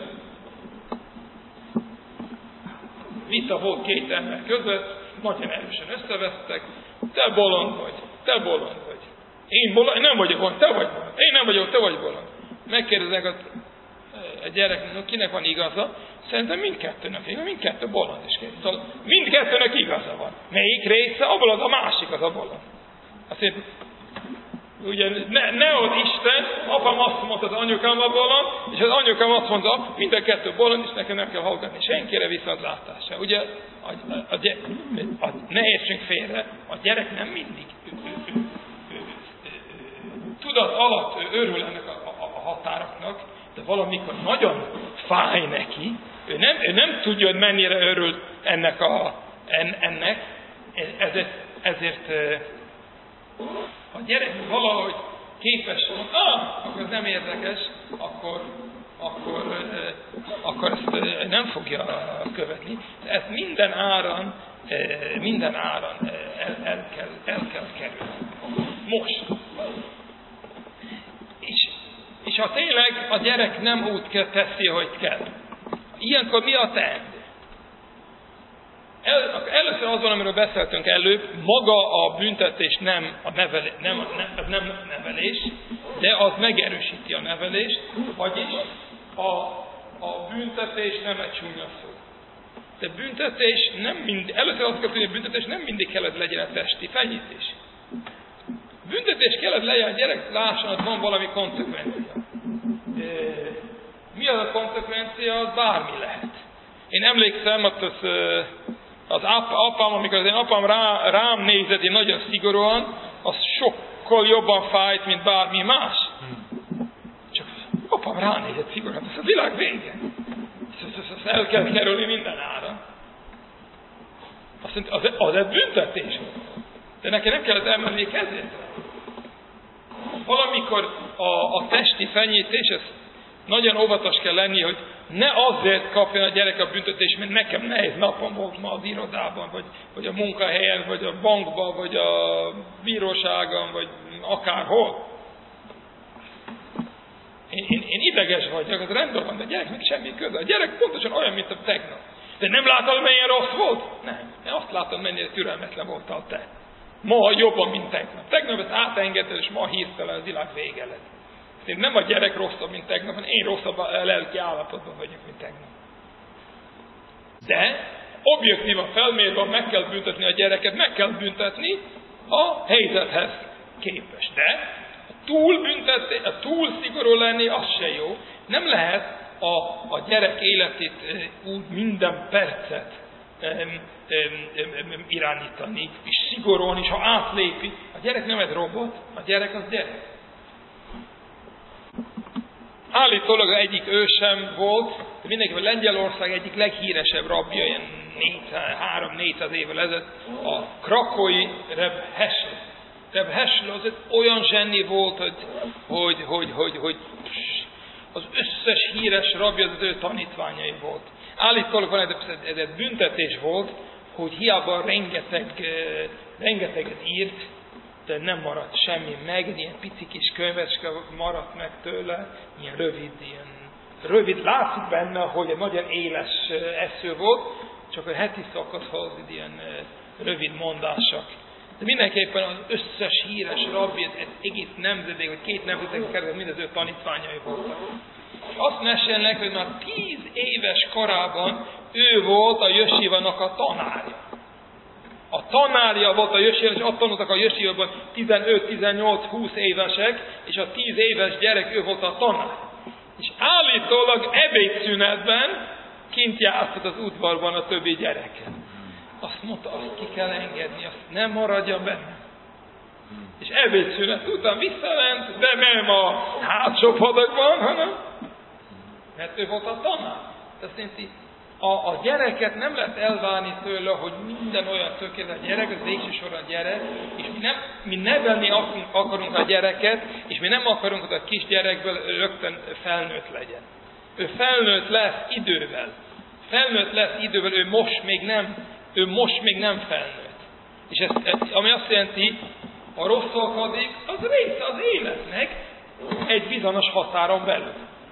vita volt két ember között, nagyon erősen összevesztek, te bolond vagy, te bolond vagy. Én bolond, nem vagyok bolond, te vagy bolond. Én nem vagyok, te vagy bolond. Megkérdezek a, a gyereknek, kinek van igaza, szerintem mindkettőnek igaza, mindkettő bolond is kérdez. Szóval mindkettőnek igaza van. Melyik része, abból az a másik az a bolond. Azt mondja, ugye ne, ne ad Isten, apám azt mondta, az anyukám a bolond, és az anyukám azt mondta, mind a kettő bolond, és nekem nem kell hallgatni senkire viszontlátásra. Ugye a, a, a, a, ne értsünk félre, a gyerek nem mindig ő, ő, ő, ő, ő, tudat alatt ő örül ennek a, a, a határoknak, de valamikor nagyon fáj neki, ő nem, ő nem tudja, hogy mennyire örül ennek, a, en, ennek ezért, ezért ha a gyerek valahogy képes volt, ah, akkor ez nem érdekes, akkor, akkor, akkor ezt nem fogja követni. De ezt minden áron, minden áron el, el, kell, el kell kerülni. Most. És, és ha tényleg a gyerek nem úgy teszi, hogy kell, ilyenkor mi a teendő? El, először azon, amiről beszéltünk előbb, maga a büntetés nem a nevelés, nem, nem, nem nevelés, de az megerősíti a nevelést, vagyis a, a büntetés nem egy csúnya szó. De büntetés nem mindig, először azt kell tudni, hogy büntetés nem mindig kellett legyen a testi fenyítés. Büntetés kellett legyen, a gyerek lásson, hogy van valami konzekvencia. Mi az a konzekvencia? Az bármi lehet. Én emlékszem, hogy az, az apám, amikor az én apám rá, rám nézett, én nagyon szigorúan, az sokkal jobban fájt, mint bármi más. Csak apám ránézett szigorúan, ez a világ vége. Ezt el kell kerülni minden ára. Azt mondta, az, az egy büntetés. De neki nem kellett emelni a kezét. Valamikor a, a testi fenyítés, ez nagyon óvatos kell lenni, hogy ne azért kapjon a gyerek a büntetés, mert nekem nehéz napom volt ma az irodában, vagy, vagy a munkahelyen, vagy a bankban, vagy a bíróságon, vagy akárhol. Én, én, én ideges vagyok, az rendben van, de a gyereknek semmi köze. A gyerek pontosan olyan, mint a tegnap. De nem látod, milyen rossz volt? Nem. Én azt látom, mennyire türelmetlen voltál te. Ma jobban, mint tegnap. Tegnap ezt átengedted, és ma hirtelen a világ vége lett. Én nem a gyerek rosszabb, mint tegnap, hanem én rosszabb a lelki állapotban vagyok, mint tegnap. De objektívan felmérve meg kell büntetni a gyereket, meg kell büntetni a helyzethez képest. De a túl büntetni, a túl szigorú lenni, az se jó. Nem lehet a, a gyerek életét úgy minden percet um, um, irányítani, és szigorúan, és ha átlépi, a gyerek nem egy robot, a gyerek az gyerek. Állítólag egyik ősem volt, de mindenképpen Lengyelország egyik leghíresebb rabja, ilyen három-négyszáz évvel ezelőtt, a krakói Reb Heschel. Reb Heschel az olyan zseni volt, hogy, hogy, hogy, hogy, hogy az összes híres rabja az ő tanítványai volt. Állítólag van ez egy büntetés volt, hogy hiába rengeteg, rengeteget írt, de nem maradt semmi meg, ilyen pici kis könyvecske maradt meg tőle, ilyen rövid, ilyen rövid, látszik benne, hogy egy nagyon éles esző volt, csak a heti szakaszhoz ilyen rövid mondások. De mindenképpen az összes híres rabbi, egy egész nemzedék, vagy két nemzedék kerül, mind az ő tanítványai voltak. És azt mesélnek, hogy már tíz éves korában ő volt a Jesívának a tanárja. A tanárja volt a Jesíva, és ott tanultak a Jesívában tizenöt-tizennyolc-húsz évesek, és a tíz éves gyerek ő volt a tanár. És állítólag ebédszünetben kint játszott az udvarban a többi gyereket. Azt mondta, azt ki kell engedni, azt nem maradja benne. És ebédszünet után visszament, de nem a hátsó padokban, hanem mert ő volt a tanár. Azt jelenti, a, a gyereket nem lehet elvárni tőle, hogy minden olyan tökéletes gyerek, az végső soron gyerek, és mi, nem, mi nevelni akarunk a gyereket, és mi nem akarunk, hogy a kisgyerekből rögtön felnőtt legyen. Ő felnőtt lesz idővel. Felnőtt lesz idővel, ő most még nem, ő most még nem felnőtt. És ez, ami azt jelenti, ha rosszalkodik, az része az életnek egy bizonyos határon belül.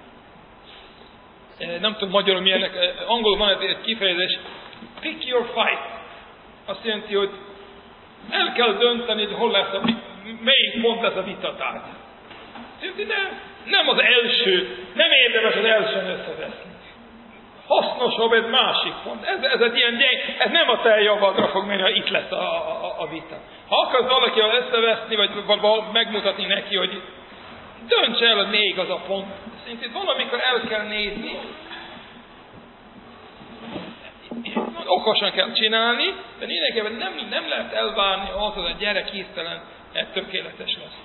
Nem tudom magyarul milyennek, angolul van egy kifejezés, pick your fight. Azt jelenti, hogy el kell dönteni, hogy hol lesz a, melyik pont lesz a vitatárgy. Nem, nem az első, nem érdemes az elsőn összeveszni. Hasznosabb egy másik pont. Ez, ez egy ilyen gyeng, ez nem a te javadra fog menni, ha itt lesz a, a, a vita. Ha akarsz valakivel összeveszni, vagy, vagy megmutatni neki, hogy dönts el, hogy még az a pont. Szintén valamikor el kell nézni, okosan kell csinálni, de lényegében nem, nem lehet elvárni az, hogy a gyerek hirtelen tökéletes lesz.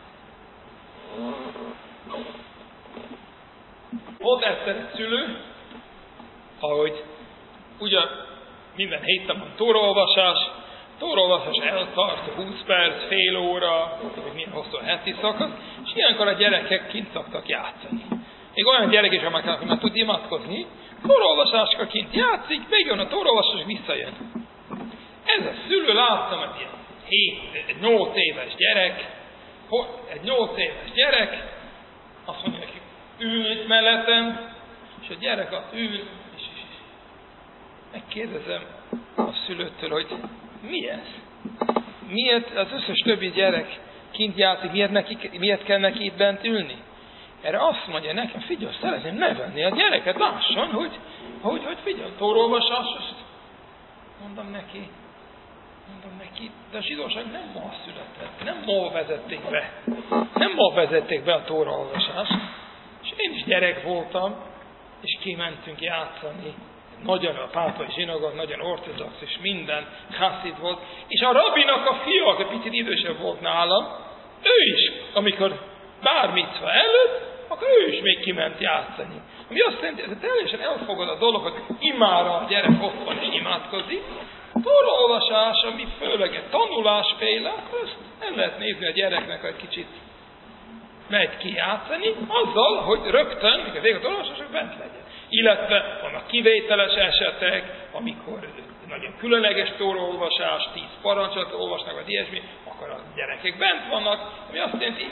Volt egyszer egy szülő, ahogy ugye minden héten van tóraolvasás, tóraolvasás eltart húsz perc, fél óra, vagy milyen hosszú a heti szakasz, és ilyenkor a gyerekek kint szoktak játszani. Még olyan gyerek is, amelyek már tud imádkozni, tóraolvasáskor kint játszik, megjön a tóraolvasás, és visszajön. Ez a szülő, láttam egy ilyen hét, nyolc éves gyerek, egy nyolc éves gyerek, azt mondja neki, ül itt mellettem, és a gyerek az ül, és, és, és megkérdezem a szülőtől, hogy mi ez? Miért az összes többi gyerek kint játszik, miért, neki, miért kell neki itt bent ülni? Erre azt mondja nekem, figyelj, szeretném nevelni a gyereket, lássan, hogy, hogy, hogy figyelj, tóraolvasás, mondom neki, mondom neki, de a zsidóság nem ma született, nem ma vezették be, nem ma vezették be a tóraolvasást, és én is gyerek voltam, és kimentünk játszani, nagyon a pápai zsinagóg, nagyon ortodox, és minden hasszid volt, és a rabinak a fia, aki picit idősebb volt nálam, ő is, amikor bármicva előtt, akkor ő is még kiment játszani. Ami azt jelenti, ez teljesen elfogad a dolog, hogy imára a gyerek ott van és imádkozik. Tóraolvasás, ami főleg egy tanulásféle, akkor azt nem lehet nézni a gyereknek, egy kicsit megy ki játszani, azzal, hogy rögtön, mikor vége a tóraolvasások bent legyen. Illetve vannak kivételes esetek, amikor nagyon különleges tóraolvasás, tíz parancsot olvasnak, vagy ilyesmi, akkor a gyerekek bent vannak, ami azt jelenti,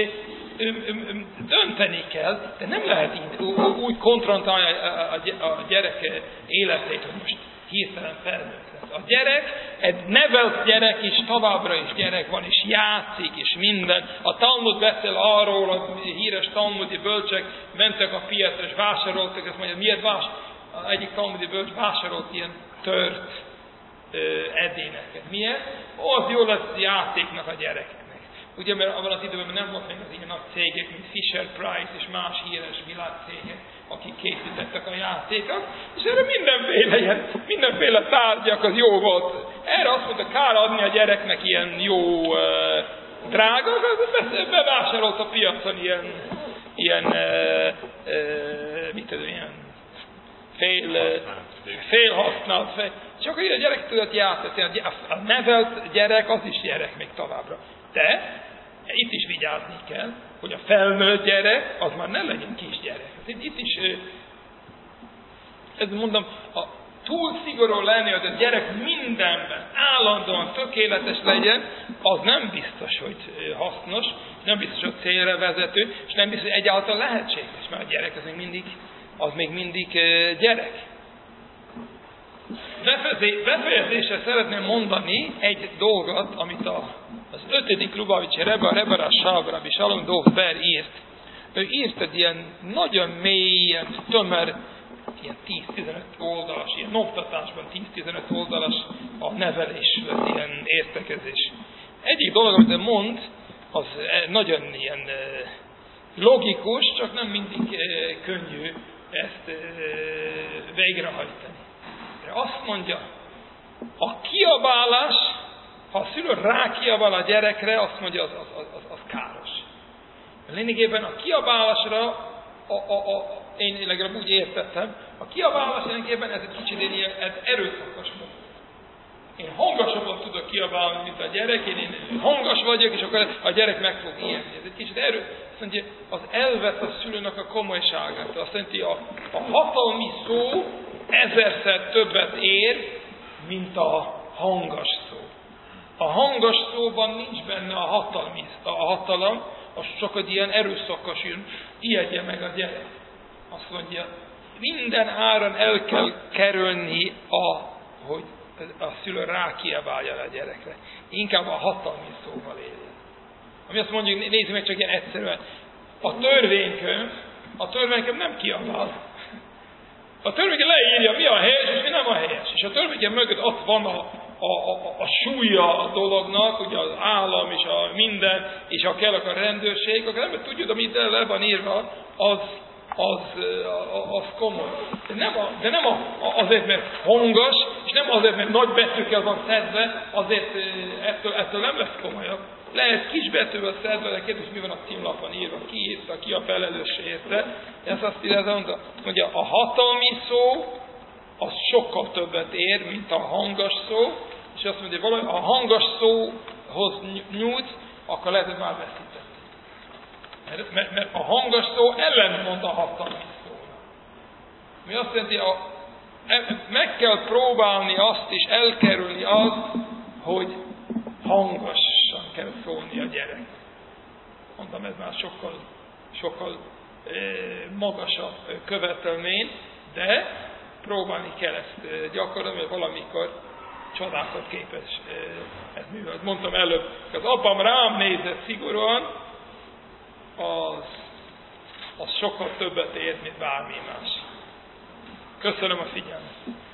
dönteni kell, de nem lehet így úgy kontrollálni a gyerek életét, hogy most hirtelen felnőtt lesz. A gyerek, egy nevelt gyerek is továbbra is gyerek van, és játszik, és minden. A Talmud beszél arról, a híres talmudi bölcsek mentek a piacra, és vásároltak, ezt mondja, miért vás? Egyik talmudi bölcs vásárolt ilyen tört ö, edényeket. Miért? Az jó lesz játéknak a gyerekeknek. Ugye, mert abban az időben nem volt még az ilyen nagy cégek, mint Fisher Price és más híres világcégek, akik készítettek a játékot, és erre mindenféle, ilyen, mindenféle tárgyak az jó volt. Erre azt mondta, kár adni a gyereknek ilyen jó uh, drága, az bevásárolt a piacon ilyen, ilyen uh, uh, mit tudom, ilyen fél, uh, fél használt, fél. Csak hogy a gyerek tudott játszani, a nevelt gyerek az is gyerek még továbbra. De itt is vigyázni kell, hogy a felnőtt gyerek, az már ne legyen kisgyerek. Itt, itt is, ezt mondom, a túl szigorú lenni, hogy a gyerek mindenben állandóan tökéletes legyen, az nem biztos, hogy hasznos, nem biztos, hogy célra vezető, és nem biztos, hogy egyáltalán lehetséges, mert a gyerek az még mindig, az még mindig gyerek. Befejezésre szeretném mondani egy dolgot, amit a, az ötödik Lubavicsi Rebbe, a Rebbe Rashab, Rabbi Shalom Dov Ber írt. Ő írt egy ilyen nagyon mély, ilyen tömör, ilyen tíz-tizenöt oldalas, ilyen oktatásban tíz-tizenöt oldalas a nevelés, ilyen értekezés. Egyik dolog, amit mond, az nagyon ilyen logikus, csak nem mindig könnyű ezt végrehajtani. Azt mondja, a kiabálás, ha a szülő rákiabál a gyerekre, azt mondja, az, az, az, az káros. Lényegében a kiabálásra, a, a, a, én legalább úgy értettem, a kiabálás lényegében ez egy kicsit ilyen ez erőszakos mód. Én hangasabban tudok kiabálni, mint a gyerek, én, én hangos vagyok, és akkor a gyerek meg fog ijedni. Ez egy kicsit erő. Azt mondja, az elvesz a szülőnek a komolyságát. Azt mondja, a, a hatalmi szó ezerszer többet ér, mint a hangos szó. A hangos szóban nincs benne a hatalmi, a hatalom, az csak egy ilyen erőszakos jön, ijedje meg a gyerek. Azt mondja, minden áron el kell kerülni, a, hogy a szülő rákiabálja a gyerekre. Inkább a hatalmi szóval éljen. Ami azt mondjuk, nézzük meg csak ilyen egyszerűen. A törvénykönyv, a törvénykönyv nem kiabál. A törvénykönyv leírja, mi a helyes, és mi nem a helyes. És a törvénykönyv mögött ott van a, a, a, a súlya a dolognak, ugye az állam és a minden, és ha kell a rendőrség, akkor nem tudjuk, amit le van írva, az, az, az komoly. De nem, a, de nem a, azért, mert hangos, és nem azért, mert nagy betűkkel van szedve, azért ettől, ettől nem lesz komolyabb. Lehet kisbetűvel szedve, de kérdés, mi van a címlapon írva, ki írta, ki a felelős érte. Ez azt írja, hogy a hatalmi szó, az sokkal többet ér, mint a hangos szó, és azt mondja, hogy a hangos szóhoz nyújt, akkor lehet, hogy már veszített. Mert, mert, mert a hangos szó ellentmond a hatalmi szónak. Mi azt jelenti, a, meg kell próbálni azt is, elkerülni azt, hogy hangosan kell szólni a gyerek. Mondtam, ez már sokkal, sokkal eh, magasabb követelmény, de próbálni kell ezt gyakorolni, mert valamikor csodákat képes ez művelni. Mondtam előbb, az apám rám nézett szigorúan, az, az sokkal többet ért, mint bármi más. Köszönöm a figyelmet!